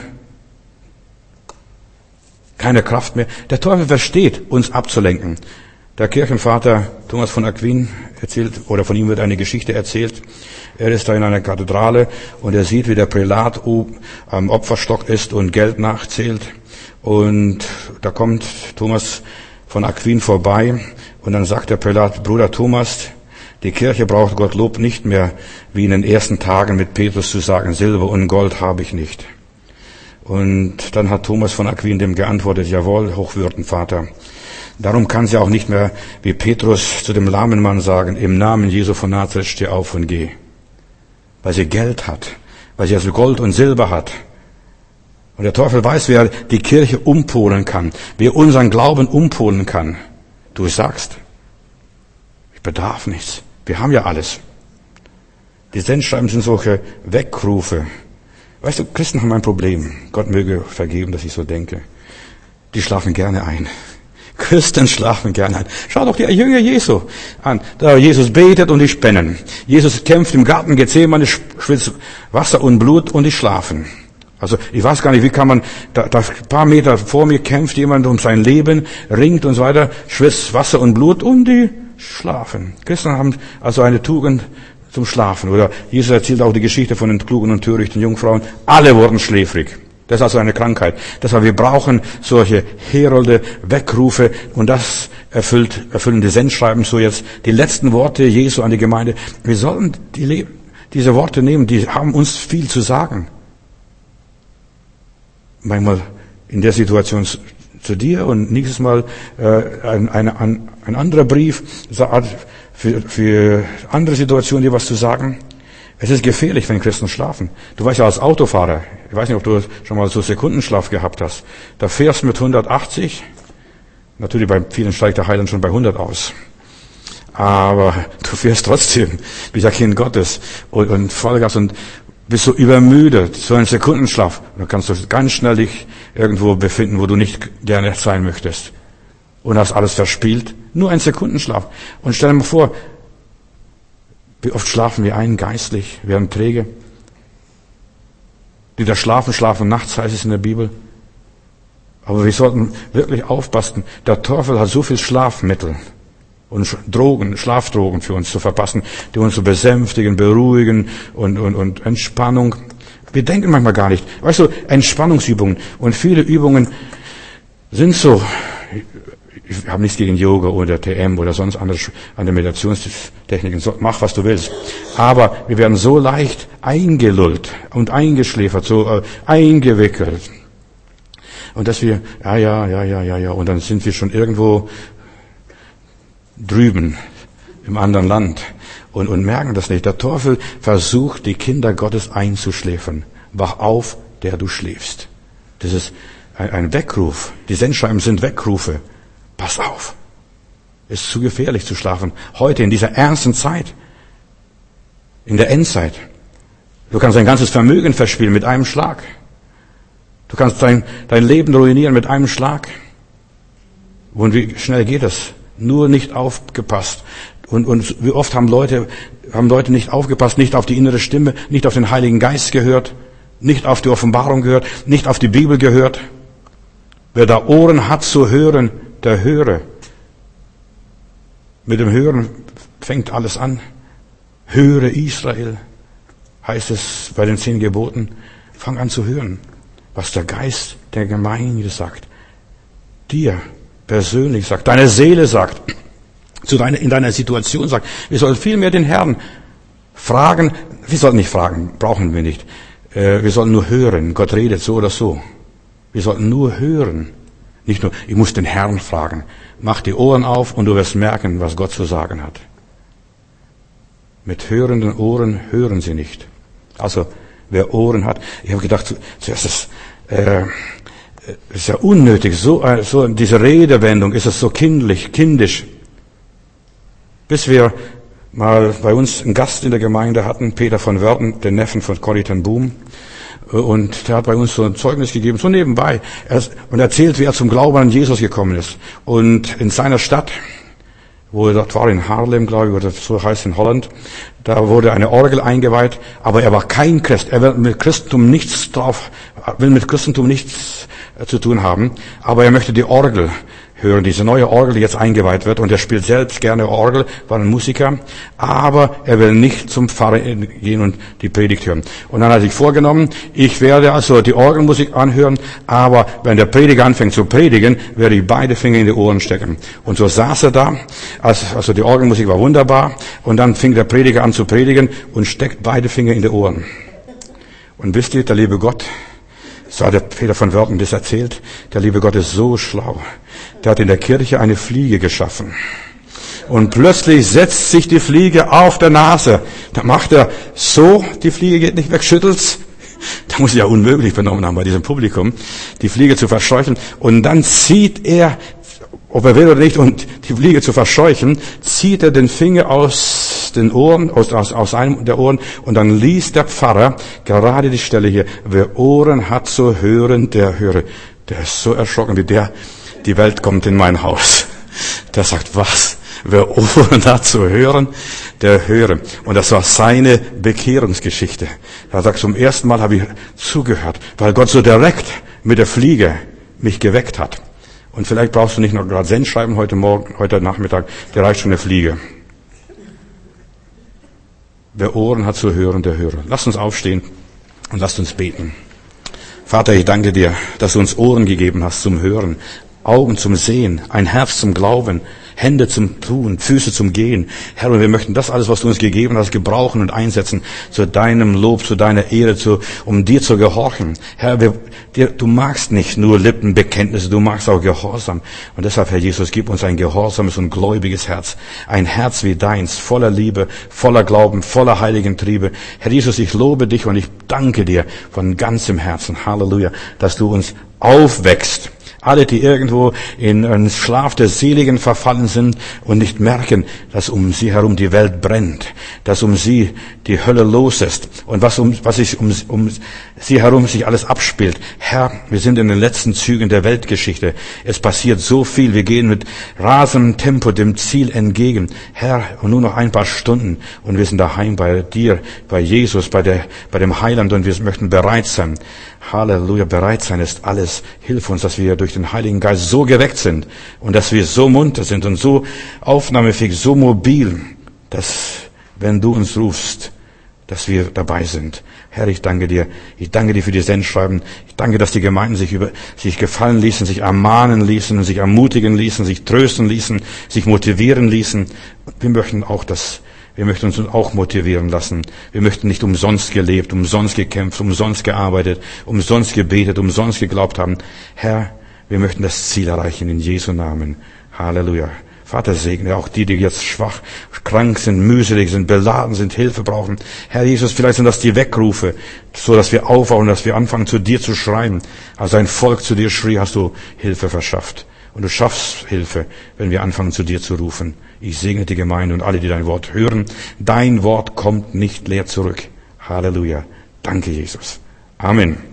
keine Kraft mehr. Der Teufel versteht, uns abzulenken. Der Kirchenvater Thomas von Aquin erzählt, oder von ihm wird eine Geschichte erzählt. Er ist da in einer Kathedrale und er sieht, wie der Prälat am Opferstock ist und Geld nachzählt. Und da kommt Thomas von Aquin vorbei und dann sagt der Prälat, Bruder Thomas, die Kirche braucht Gottlob nicht mehr, wie in den ersten Tagen mit Petrus zu sagen, Silber und Gold habe ich nicht. Und dann hat Thomas von Aquin dem geantwortet, jawohl, Hochwürdenvater. Darum kann sie auch nicht mehr, wie Petrus zu dem lahmen Mann sagen, im Namen Jesu von Nazareth steh auf und geh. Weil sie Geld hat, weil sie also Gold und Silber hat. Und der Teufel weiß, wer die Kirche umpolen kann, wer unseren Glauben umpolen kann. Du sagst, ich bedarf nichts. Wir haben ja alles. Die Sendschreiben sind solche Weckrufe. Weißt du, Christen haben ein Problem. Gott möge vergeben, dass ich so denke. Die schlafen gerne ein. Christen schlafen gerne ein. Schau doch die Jünger Jesu an. Da Jesus betet und die spennen. Jesus kämpft im Garten Gethsemane, schwitzt Wasser und Blut und die schlafen. Also ich weiß gar nicht, wie kann man, da, da ein paar Meter vor mir kämpft jemand um sein Leben, ringt und so weiter, schwitzt Wasser und Blut und die schlafen. Christen haben also eine Tugend zum Schlafen. Oder Jesus erzählt auch die Geschichte von den klugen und törichten Jungfrauen. Alle wurden schläfrig. Das ist also eine Krankheit. Deshalb wir brauchen solche Herolde, Weckrufe und das erfüllt, erfüllen die Sendschreiben so jetzt. Die letzten Worte Jesu an die Gemeinde. Wir sollten die, diese Worte nehmen, die haben uns viel zu sagen. Manchmal in der Situation zu dir und nächstes Mal äh, ein, ein, ein anderer Brief für, für andere Situationen dir was zu sagen. Es ist gefährlich, wenn Christen schlafen. Du weißt ja als Autofahrer, ich weiß nicht, ob du schon mal so Sekundenschlaf gehabt hast, da fährst du mit hundertachtzig, natürlich bei vielen steigt der Heiland schon bei hundert aus, aber du fährst trotzdem wie der Kind Gottes und, und Vollgas und bist so übermüdet, so ein Sekundenschlaf. Dann kannst du ganz schnell dich irgendwo befinden, wo du nicht gerne sein möchtest. Und hast alles verspielt. Nur ein Sekundenschlaf. Und stell dir mal vor, wie oft schlafen wir ein, geistlich, werden träge. Die da schlafen, schlafen nachts, heißt es in der Bibel. Aber wir sollten wirklich aufpassen. Der Teufel hat so viel Schlafmittel und Drogen, Schlafdrogen für uns zu verpassen, die uns so besänftigen, beruhigen und, und, und Entspannung. Wir denken manchmal gar nicht. Weißt du, Entspannungsübungen und viele Übungen sind so. Ich habe nichts gegen Yoga oder T M oder sonst andere, andere Meditationstechniken. Mach, was du willst. Aber wir werden so leicht eingelullt und eingeschläfert, so äh, eingewickelt. Und dass wir, ja, ja, ja, ja, ja, ja, und dann sind wir schon irgendwo drüben im anderen Land und, und merken das nicht. Der Teufel versucht, die Kinder Gottes einzuschläfern. Wach auf, der du schläfst. Das ist ein, ein Weckruf. Die Sendscheiben sind Weckrufe. Pass auf. Es ist zu gefährlich zu schlafen. Heute in dieser ernsten Zeit. In der Endzeit. Du kannst dein ganzes Vermögen verspielen mit einem Schlag. Du kannst dein, dein Leben ruinieren mit einem Schlag. Und wie schnell geht das? Nur nicht aufgepasst. Und, und wie oft haben Leute, haben Leute nicht aufgepasst, nicht auf die innere Stimme, nicht auf den Heiligen Geist gehört, nicht auf die Offenbarung gehört, nicht auf die Bibel gehört. Wer da Ohren hat zu hören, der höre. Mit dem Hören fängt alles an. Höre Israel, heißt es bei den zehn Geboten. Fang an zu hören, was der Geist der Gemeinde sagt. Dir persönlich sagt, deine Seele sagt, zu deiner, in deiner Situation sagt. Wir sollen vielmehr den Herrn fragen. Wir sollten nicht fragen, brauchen wir nicht. Wir sollen nur hören. Gott redet so oder so. Wir sollten nur hören. Nicht nur, ich muss den Herrn fragen. Mach die Ohren auf und du wirst merken, was Gott zu sagen hat. Mit hörenden Ohren hören sie nicht. Also, wer Ohren hat, ich habe gedacht, zuerst ist äh, ist ja unnötig, so, äh, so diese Redewendung, ist es so kindlich, kindisch. Bis wir mal bei uns einen Gast in der Gemeinde hatten, Peter von Wörten, den Neffen von Corrie ten Boom. Und der hat bei uns so ein Zeugnis gegeben, so nebenbei. Er, und erzählt, wie er zum Glauben an Jesus gekommen ist. Und in seiner Stadt, wo er dort war, in Haarlem, glaube ich, oder so heißt in Holland, da wurde eine Orgel eingeweiht, aber er war kein Christ. Er will mit Christentum nichts drauf, will mit Christentum nichts zu tun haben, aber er möchte die Orgel hören, diese neue Orgel, die jetzt eingeweiht wird, und er spielt selbst gerne Orgel, war ein Musiker, aber er will nicht zum Pfarrer gehen und die Predigt hören. Und dann hat er sich vorgenommen, ich werde also die Orgelmusik anhören, aber wenn der Prediger anfängt zu predigen, werde ich beide Finger in die Ohren stecken. Und so saß er da, also die Orgelmusik war wunderbar, und dann fing der Prediger an zu predigen und steckt beide Finger in die Ohren. Und wisst ihr, der liebe Gott, so hat der Peter von Wörten das erzählt, der liebe Gott ist so schlau. Der hat in der Kirche eine Fliege geschaffen. Und plötzlich setzt sich die Fliege auf der Nase. Da macht er so, die Fliege geht nicht weg, schüttelt's. Da muss ich ja unmöglich benommen haben bei diesem Publikum, die Fliege zu verscheuchen. Und dann zieht er, ob er will oder nicht, und die Fliege zu verscheuchen, zieht er den Finger aus den Ohren, aus, aus, aus einem der Ohren, und dann liest der Pfarrer gerade die Stelle hier, wer Ohren hat zu hören, der höre. Der ist so erschrocken, wie der, die Welt kommt in mein Haus. Der sagt, was? Wer Ohren hat zu hören, der höre. Und das war seine Bekehrungsgeschichte. Er sagt, zum ersten Mal habe ich zugehört, weil Gott so direkt mit der Fliege mich geweckt hat. Und vielleicht brauchst du nicht noch gerade Sendschreiben heute Morgen, heute Nachmittag, dir reicht schon eine Fliege. Wer Ohren hat zu hören, der höre. Lasst uns aufstehen und lasst uns beten. Vater, ich danke dir, dass du uns Ohren gegeben hast zum Hören, Augen zum Sehen, ein Herz zum Glauben, Hände zum Tun, Füße zum Gehen. Herr, und wir möchten das alles, was du uns gegeben hast, gebrauchen und einsetzen zu deinem Lob, zu deiner Ehre, zu, um dir zu gehorchen. Herr, wir, dir, du magst nicht nur Lippenbekenntnisse, du magst auch Gehorsam. Und deshalb, Herr Jesus, gib uns ein gehorsames und gläubiges Herz. Ein Herz wie deins, voller Liebe, voller Glauben, voller heiligen Triebe. Herr Jesus, ich lobe dich und ich danke dir von ganzem Herzen, Halleluja, dass du uns aufwächst, Alle, die irgendwo in einen Schlaf der Seligen verfallen sind und nicht merken, dass um sie herum die Welt brennt, dass um sie die Hölle los ist und was um, was sich um, um sie herum sich alles abspielt. Herr, wir sind in den letzten Zügen der Weltgeschichte. Es passiert so viel. Wir gehen mit rasendem Tempo dem Ziel entgegen. Herr, und nur noch ein paar Stunden und wir sind daheim bei dir, bei Jesus, bei der, bei dem Heiland und wir möchten bereit sein. Halleluja, bereit sein ist alles. Hilf uns, dass wir durch den Heiligen Geist so geweckt sind und dass wir so munter sind und so aufnahmefähig, so mobil, dass, wenn du uns rufst, dass wir dabei sind. Herr, ich danke dir. Ich danke dir für die Sendschreiben. Ich danke, dass die Gemeinden sich über, sich gefallen ließen, sich ermahnen ließen, sich ermutigen ließen, sich trösten ließen, sich motivieren ließen. Wir möchten auch das Wir möchten uns auch motivieren lassen. Wir möchten nicht umsonst gelebt, umsonst gekämpft, umsonst gearbeitet, umsonst gebetet, umsonst geglaubt haben. Herr, wir möchten das Ziel erreichen in Jesu Namen. Halleluja. Vater, segne auch die, die jetzt schwach, krank sind, mühselig sind, beladen sind, Hilfe brauchen. Herr Jesus, vielleicht sind das die Weckrufe, so dass wir aufwachen, dass wir anfangen, zu dir zu schreien. Als ein Volk zu dir schrie, hast du Hilfe verschafft. Und du schaffst Hilfe, wenn wir anfangen, zu dir zu rufen. Ich segne die Gemeinde und alle, die dein Wort hören. Dein Wort kommt nicht leer zurück. Halleluja. Danke, Jesus. Amen.